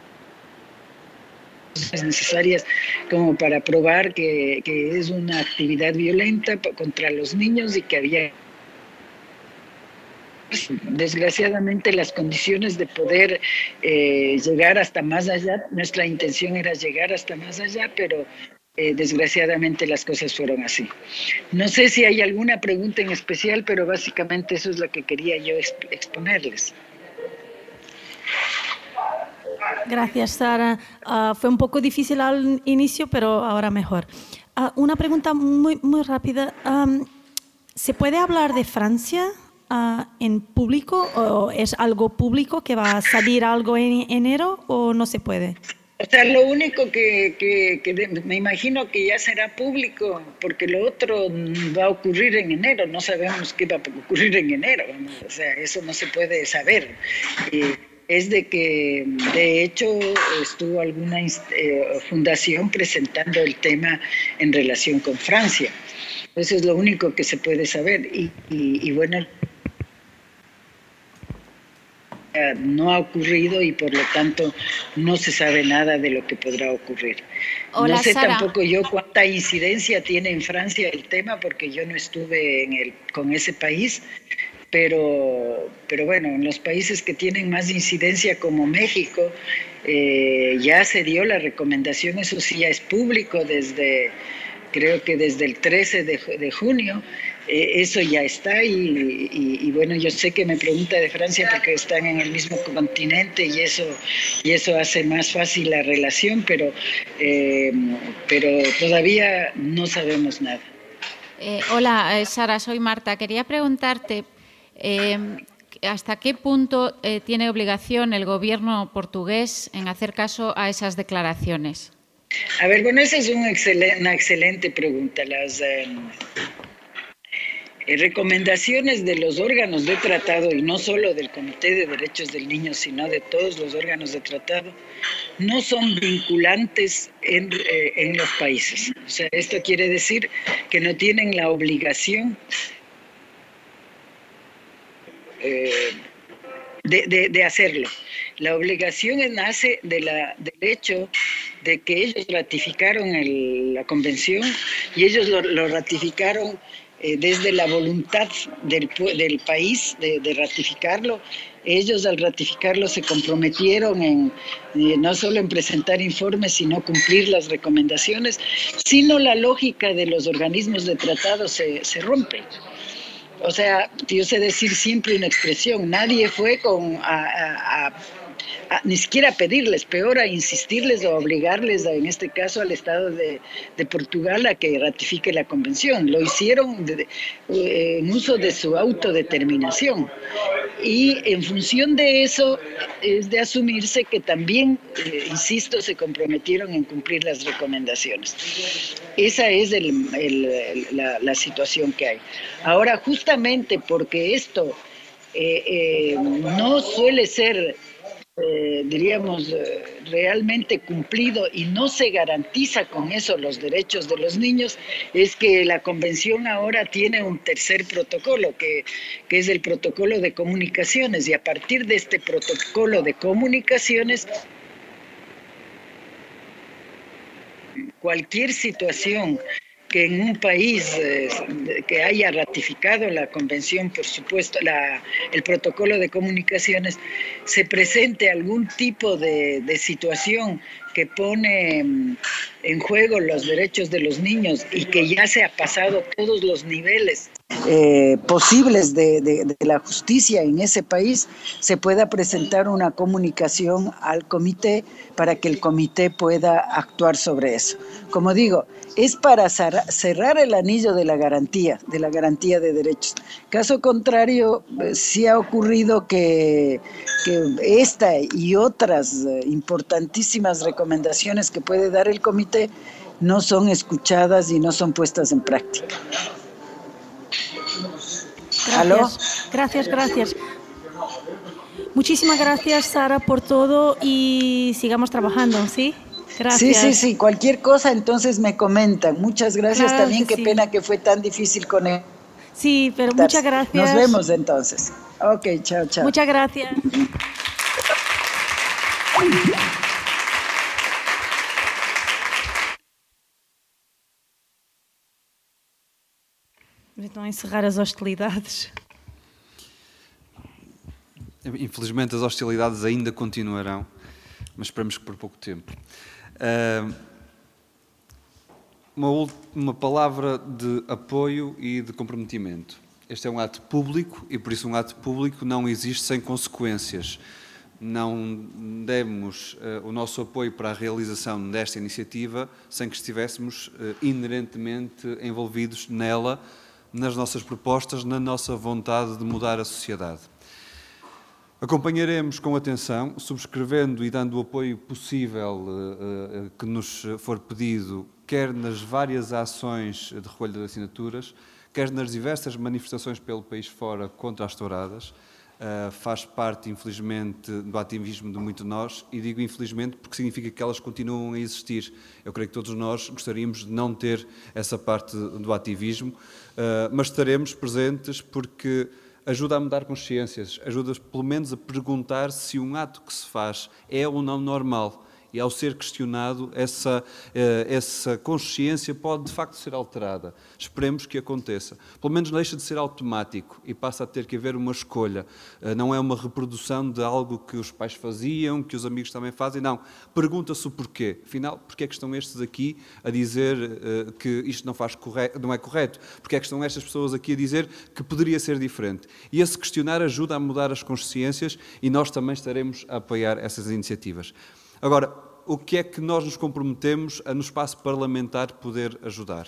necesarias como para probar que, que es una actividad violenta contra los niños y que había, desgraciadamente, las condiciones de poder eh, llegar hasta más allá. Nuestra intención era llegar hasta más allá, pero Eh, desgraciadamente las cosas fueron así. No sé si hay alguna pregunta en especial, pero básicamente eso es lo que quería yo exp exponerles. Gracias, Sara. Uh, fue un poco difícil al inicio, pero ahora mejor. Uh, una pregunta muy, muy rápida. Um, ¿Se puede hablar de Francia uh, en público, o es algo público que va a salir algo en enero, o no se puede? O sea, lo único que, que, que me imagino que ya será público, porque lo otro va a ocurrir en enero, no sabemos qué va a ocurrir en enero, ¿no? O sea, eso no se puede saber. Eh, es de que, de hecho, estuvo alguna eh, fundación presentando el tema en relación con Francia. Eso es lo único que se puede saber. Y, y, y bueno, no ha ocurrido y por lo tanto no se sabe nada de lo que podrá ocurrir. Hola, no sé Sara. tampoco yo cuánta incidencia tiene en Francia el tema, porque yo no estuve en el, con ese país, pero, pero bueno, en los países que tienen más incidencia como México, eh, ya se dio la recomendación, eso sí ya es público desde, creo que desde el trece de, de junio, eh, eso ya está y, y, y bueno, yo sé que me pregunta de Francia porque están en el mismo continente y eso, y eso hace más fácil la relación, pero, eh, pero todavía no sabemos nada. Eh, hola, eh, Sara, soy Marta. Quería preguntarte eh, hasta qué punto eh, tiene obligación el gobierno portugués en hacer caso a esas declaraciones. A ver, bueno, esa es un excelente, una excelente pregunta. Las eh, eh, recomendaciones de los órganos de tratado, y no solo del Comité de Derechos del Niño, sino de todos los órganos de tratado, no son vinculantes en, eh, en los países. O sea, esto quiere decir que no tienen la obligación eh, de, de, de hacerlo. La obligación nace de la, del hecho de que ellos ratificaron el, la convención y ellos lo, lo ratificaron eh, desde la voluntad del, del país de, de ratificarlo. Ellos al ratificarlo se comprometieron en eh, no solo en presentar informes, sino cumplir las recomendaciones, sino la lógica de los organismos de tratado se, se rompe. O sea, yo sé decir siempre una expresión, nadie fue con a, a, a A, ni siquiera a pedirles, peor a insistirles o a obligarles, a, en este caso al Estado de, de Portugal, a que ratifique la convención. Lo hicieron de, de, en uso de su autodeterminación. Y en función de eso es de asumirse que también, eh, insisto, se comprometieron en cumplir las recomendaciones. Esa es el, el, la, la situación que hay. Ahora, justamente porque esto eh, eh, no suele ser Eh, diríamos, eh, realmente cumplido y no se garantiza con eso los derechos de los niños, es que la convención ahora tiene un tercer protocolo, que, que es el protocolo de comunicaciones, y a partir de este protocolo de comunicaciones, cualquier situación que en un país eh, que haya ratificado la convención, por supuesto, la, el protocolo de comunicaciones, se presente algún tipo de, de situación que pone en juego los derechos de los niños y que ya se ha pasado todos los niveles eh, posibles de, de, de la justicia en ese país, se pueda presentar una comunicación al comité para que el comité pueda actuar sobre eso. Como digo, es para cerrar el anillo de la garantía, de la garantía de derechos. Caso contrario, sí ha ocurrido que, que esta y otras importantísimas recomendaciones que puede dar el comité no son escuchadas y no son puestas en práctica. Gracias, gracias, gracias. Muchísimas gracias, Sara, por todo y sigamos trabajando, ¿sí? Gracias. Sí, sí, sí, cualquier cosa entonces me comentan. Muchas gracias Claro también, que qué sí. pena que fue tan difícil con él. Sí, pero muchas gracias. Nos vemos entonces. Ok, chao, chao. Muchas gracias. Então, encerrar as hostilidades. Infelizmente as hostilidades ainda continuarão, mas esperamos que por pouco tempo. Uh, uma, uma palavra de apoio e de comprometimento. Este é um ato público e por isso um ato público não existe sem consequências. Não demos uh, o nosso apoio para a realização desta iniciativa sem que estivéssemos uh, inerentemente envolvidos nela, nas nossas propostas, na nossa vontade de mudar a sociedade. Acompanharemos com atenção, subscrevendo e dando o apoio possível uh, uh, que nos for pedido, quer nas várias ações de recolha de assinaturas, quer nas diversas manifestações pelo país fora contra as touradas. Uh, faz parte, infelizmente, do ativismo de muitos de nós, e digo infelizmente porque significa que elas continuam a existir. Eu creio que todos nós gostaríamos de não ter essa parte do ativismo, uh, mas estaremos presentes porque ajuda a mudar consciências, ajuda pelo menos a perguntar se um ato que se faz é ou não normal. E ao ser questionado, essa, essa consciência pode de facto ser alterada. Esperemos que aconteça. Pelo menos deixa de ser automático e passa a ter que haver uma escolha. Não é uma reprodução de algo que os pais faziam, que os amigos também fazem, não. Pergunta-se o porquê. Afinal, porquê é que estão estes aqui a dizer uh, que isto não, faz correto, não é correto? Porquê é que estão estas pessoas aqui a dizer que poderia ser diferente? E esse questionar ajuda a mudar as consciências e nós também estaremos a apoiar essas iniciativas. Agora, o que é que nós nos comprometemos a, no espaço parlamentar, poder ajudar?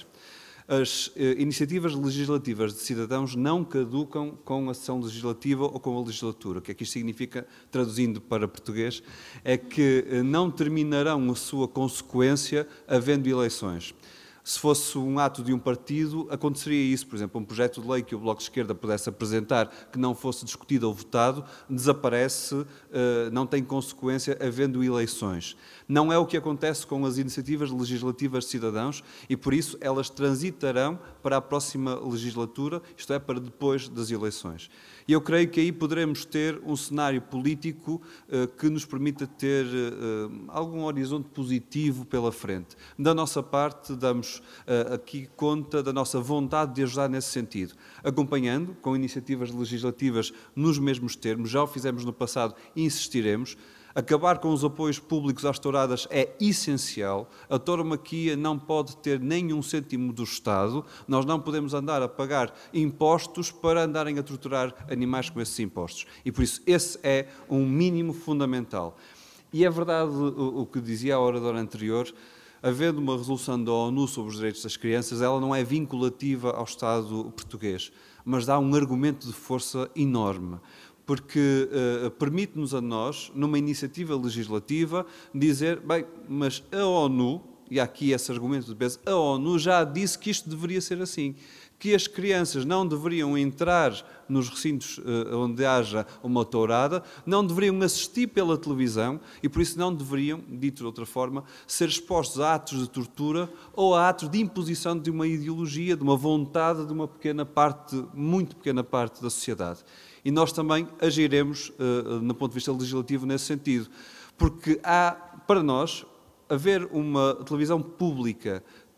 As eh, iniciativas legislativas de cidadãos não caducam com a sessão legislativa ou com a legislatura. O que é que isto significa, traduzindo para português, é que eh, não terminarão a sua consequência havendo eleições. Se fosse um ato de um partido, aconteceria isso. Por exemplo, um projeto de lei que o Bloco de Esquerda pudesse apresentar que não fosse discutido ou votado, desaparece, não tem consequência havendo eleições. Não é o que acontece com as iniciativas legislativas de cidadãos e, por isso, elas transitarão para a próxima legislatura, isto é, para depois das eleições. E eu creio que aí poderemos ter um cenário político uh, que nos permita ter uh, algum horizonte positivo pela frente. Da nossa parte, damos uh, aqui conta da nossa vontade de ajudar nesse sentido, acompanhando com iniciativas legislativas nos mesmos termos, já o fizemos no passado e insistiremos. Acabar com os apoios públicos às touradas é essencial. A tauromaquia não pode ter nenhum cêntimo do Estado. Nós não podemos andar a pagar impostos para andarem a torturar animais com esses impostos. E, por isso, esse é um mínimo fundamental. E é verdade o, o que dizia a oradora anterior, havendo uma resolução da ONU sobre os direitos das crianças, ela não é vinculativa ao Estado português, mas dá um argumento de força enorme. Porque uh, permite-nos a nós, numa iniciativa legislativa, dizer, bem, mas a ONU, e há aqui esse argumento de peso, a ONU já disse que isto deveria ser assim, que as crianças não deveriam entrar nos recintos uh, onde haja uma tourada, não deveriam assistir pela televisão e, por isso, não deveriam, dito de outra forma, ser expostos a atos de tortura ou a atos de imposição de uma ideologia, de uma vontade de uma pequena parte, muito pequena parte da sociedade. E nós também agiremos, uh, no ponto de vista legislativo, nesse sentido. Porque há, para nós, haver uma televisão pública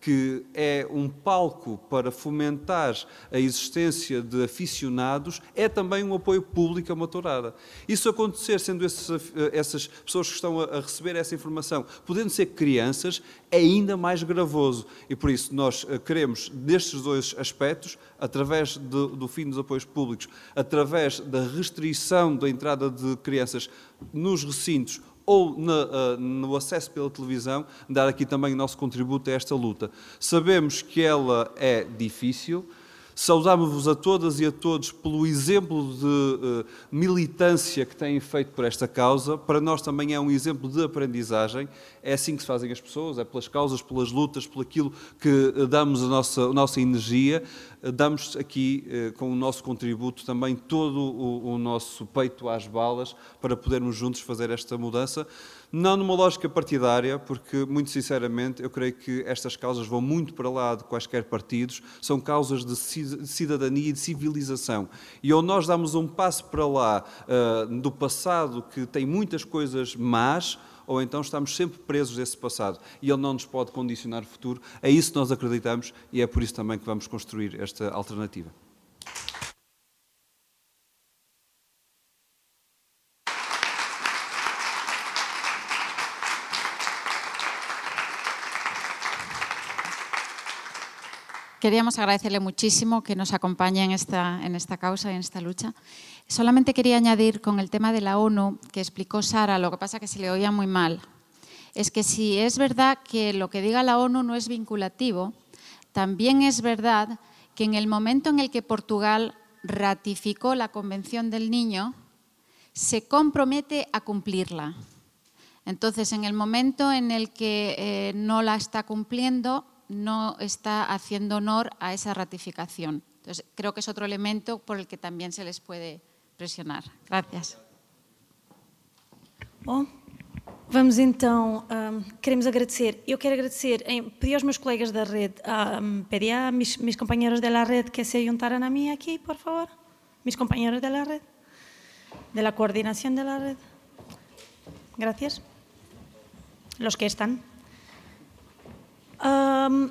que é um palco para fomentar a existência de aficionados, é também um apoio público a uma tourada. Isso acontecer, sendo esses, essas pessoas que estão a receber essa informação, podendo ser crianças, é ainda mais gravoso. E por isso nós queremos, destes dois aspectos, através de, do fim dos apoios públicos, através da restrição da entrada de crianças nos recintos, ou na, uh, no acesso pela televisão, dar aqui também o nosso contributo a esta luta. Sabemos que ela é difícil, saudamos-vos a todas e a todos pelo exemplo de uh, militância que têm feito por esta causa. Para nós também é um exemplo de aprendizagem. É assim que se fazem as pessoas, é pelas causas, pelas lutas, por aquilo que uh, damos a nossa, a nossa energia. Uh, damos aqui, uh, com o nosso contributo, também todo o, o nosso peito às balas para podermos juntos fazer esta mudança. Não numa lógica partidária, porque, muito sinceramente, eu creio que estas causas vão muito para lá de quaisquer partidos, são causas de cidadania e de civilização. E ou nós damos um passo para lá uh, do passado, que tem muitas coisas más, ou então estamos sempre presos desse passado e ele não nos pode condicionar o futuro. É isso que nós acreditamos e é por isso também que vamos construir esta alternativa. Queríamos agradecerle muchísimo que nos acompañe en esta, en esta causa y en esta lucha. Solamente quería añadir con el tema de la ONU, que explicó Sara, lo que pasa que se le oía muy mal, es que si es verdad que lo que diga la ONU no es vinculativo, también es verdad que en el momento en el que Portugal ratificó la Convención del Niño, se compromete a cumplirla. Entonces, en el momento en el que eh, no la está cumpliendo, no está haciendo honor a esa ratificación. Entonces, creo que es otro elemento por el que también se les puede presionar. Gracias. Bom, vamos então, um, queremos agradecer, eu quero agradecer, em, pedi aos meus colegas da rede, um, pedi a mis, mis compañeros de la red que se juntaran a mí aquí, por favor, mis compañeros de la red, de la coordinación de la red. Gracias. Los que están. Um,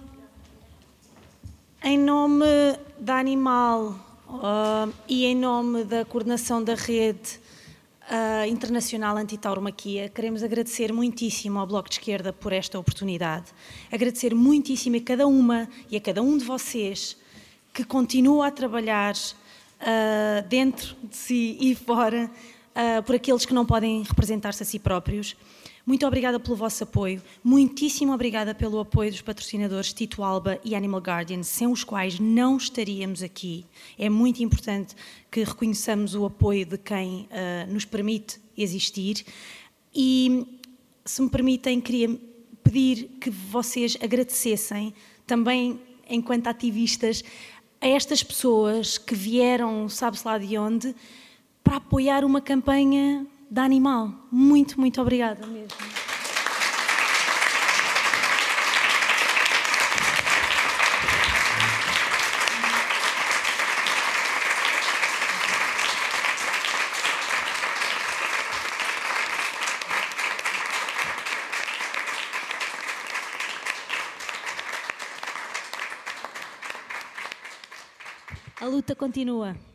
em nome da Animal uh, e em nome da coordenação da rede uh, internacional anti-tauromaquia, queremos agradecer muitíssimo ao Bloco de Esquerda por esta oportunidade. Agradecer muitíssimo a cada uma e a cada um de vocês que continua a trabalhar uh, dentro de si e fora uh, por aqueles que não podem representar-se a si próprios. Muito obrigada pelo vosso apoio, muitíssimo obrigada pelo apoio dos patrocinadores Tito Alba e Animal Guardian, sem os quais não estaríamos aqui. É muito importante que reconheçamos o apoio de quem uh, nos permite existir e, se me permitem, queria pedir que vocês agradecessem também, enquanto ativistas, a estas pessoas que vieram, sabe-se lá de onde, para apoiar uma campanha da Animal. Muito, muito obrigada mesmo. A luta continua.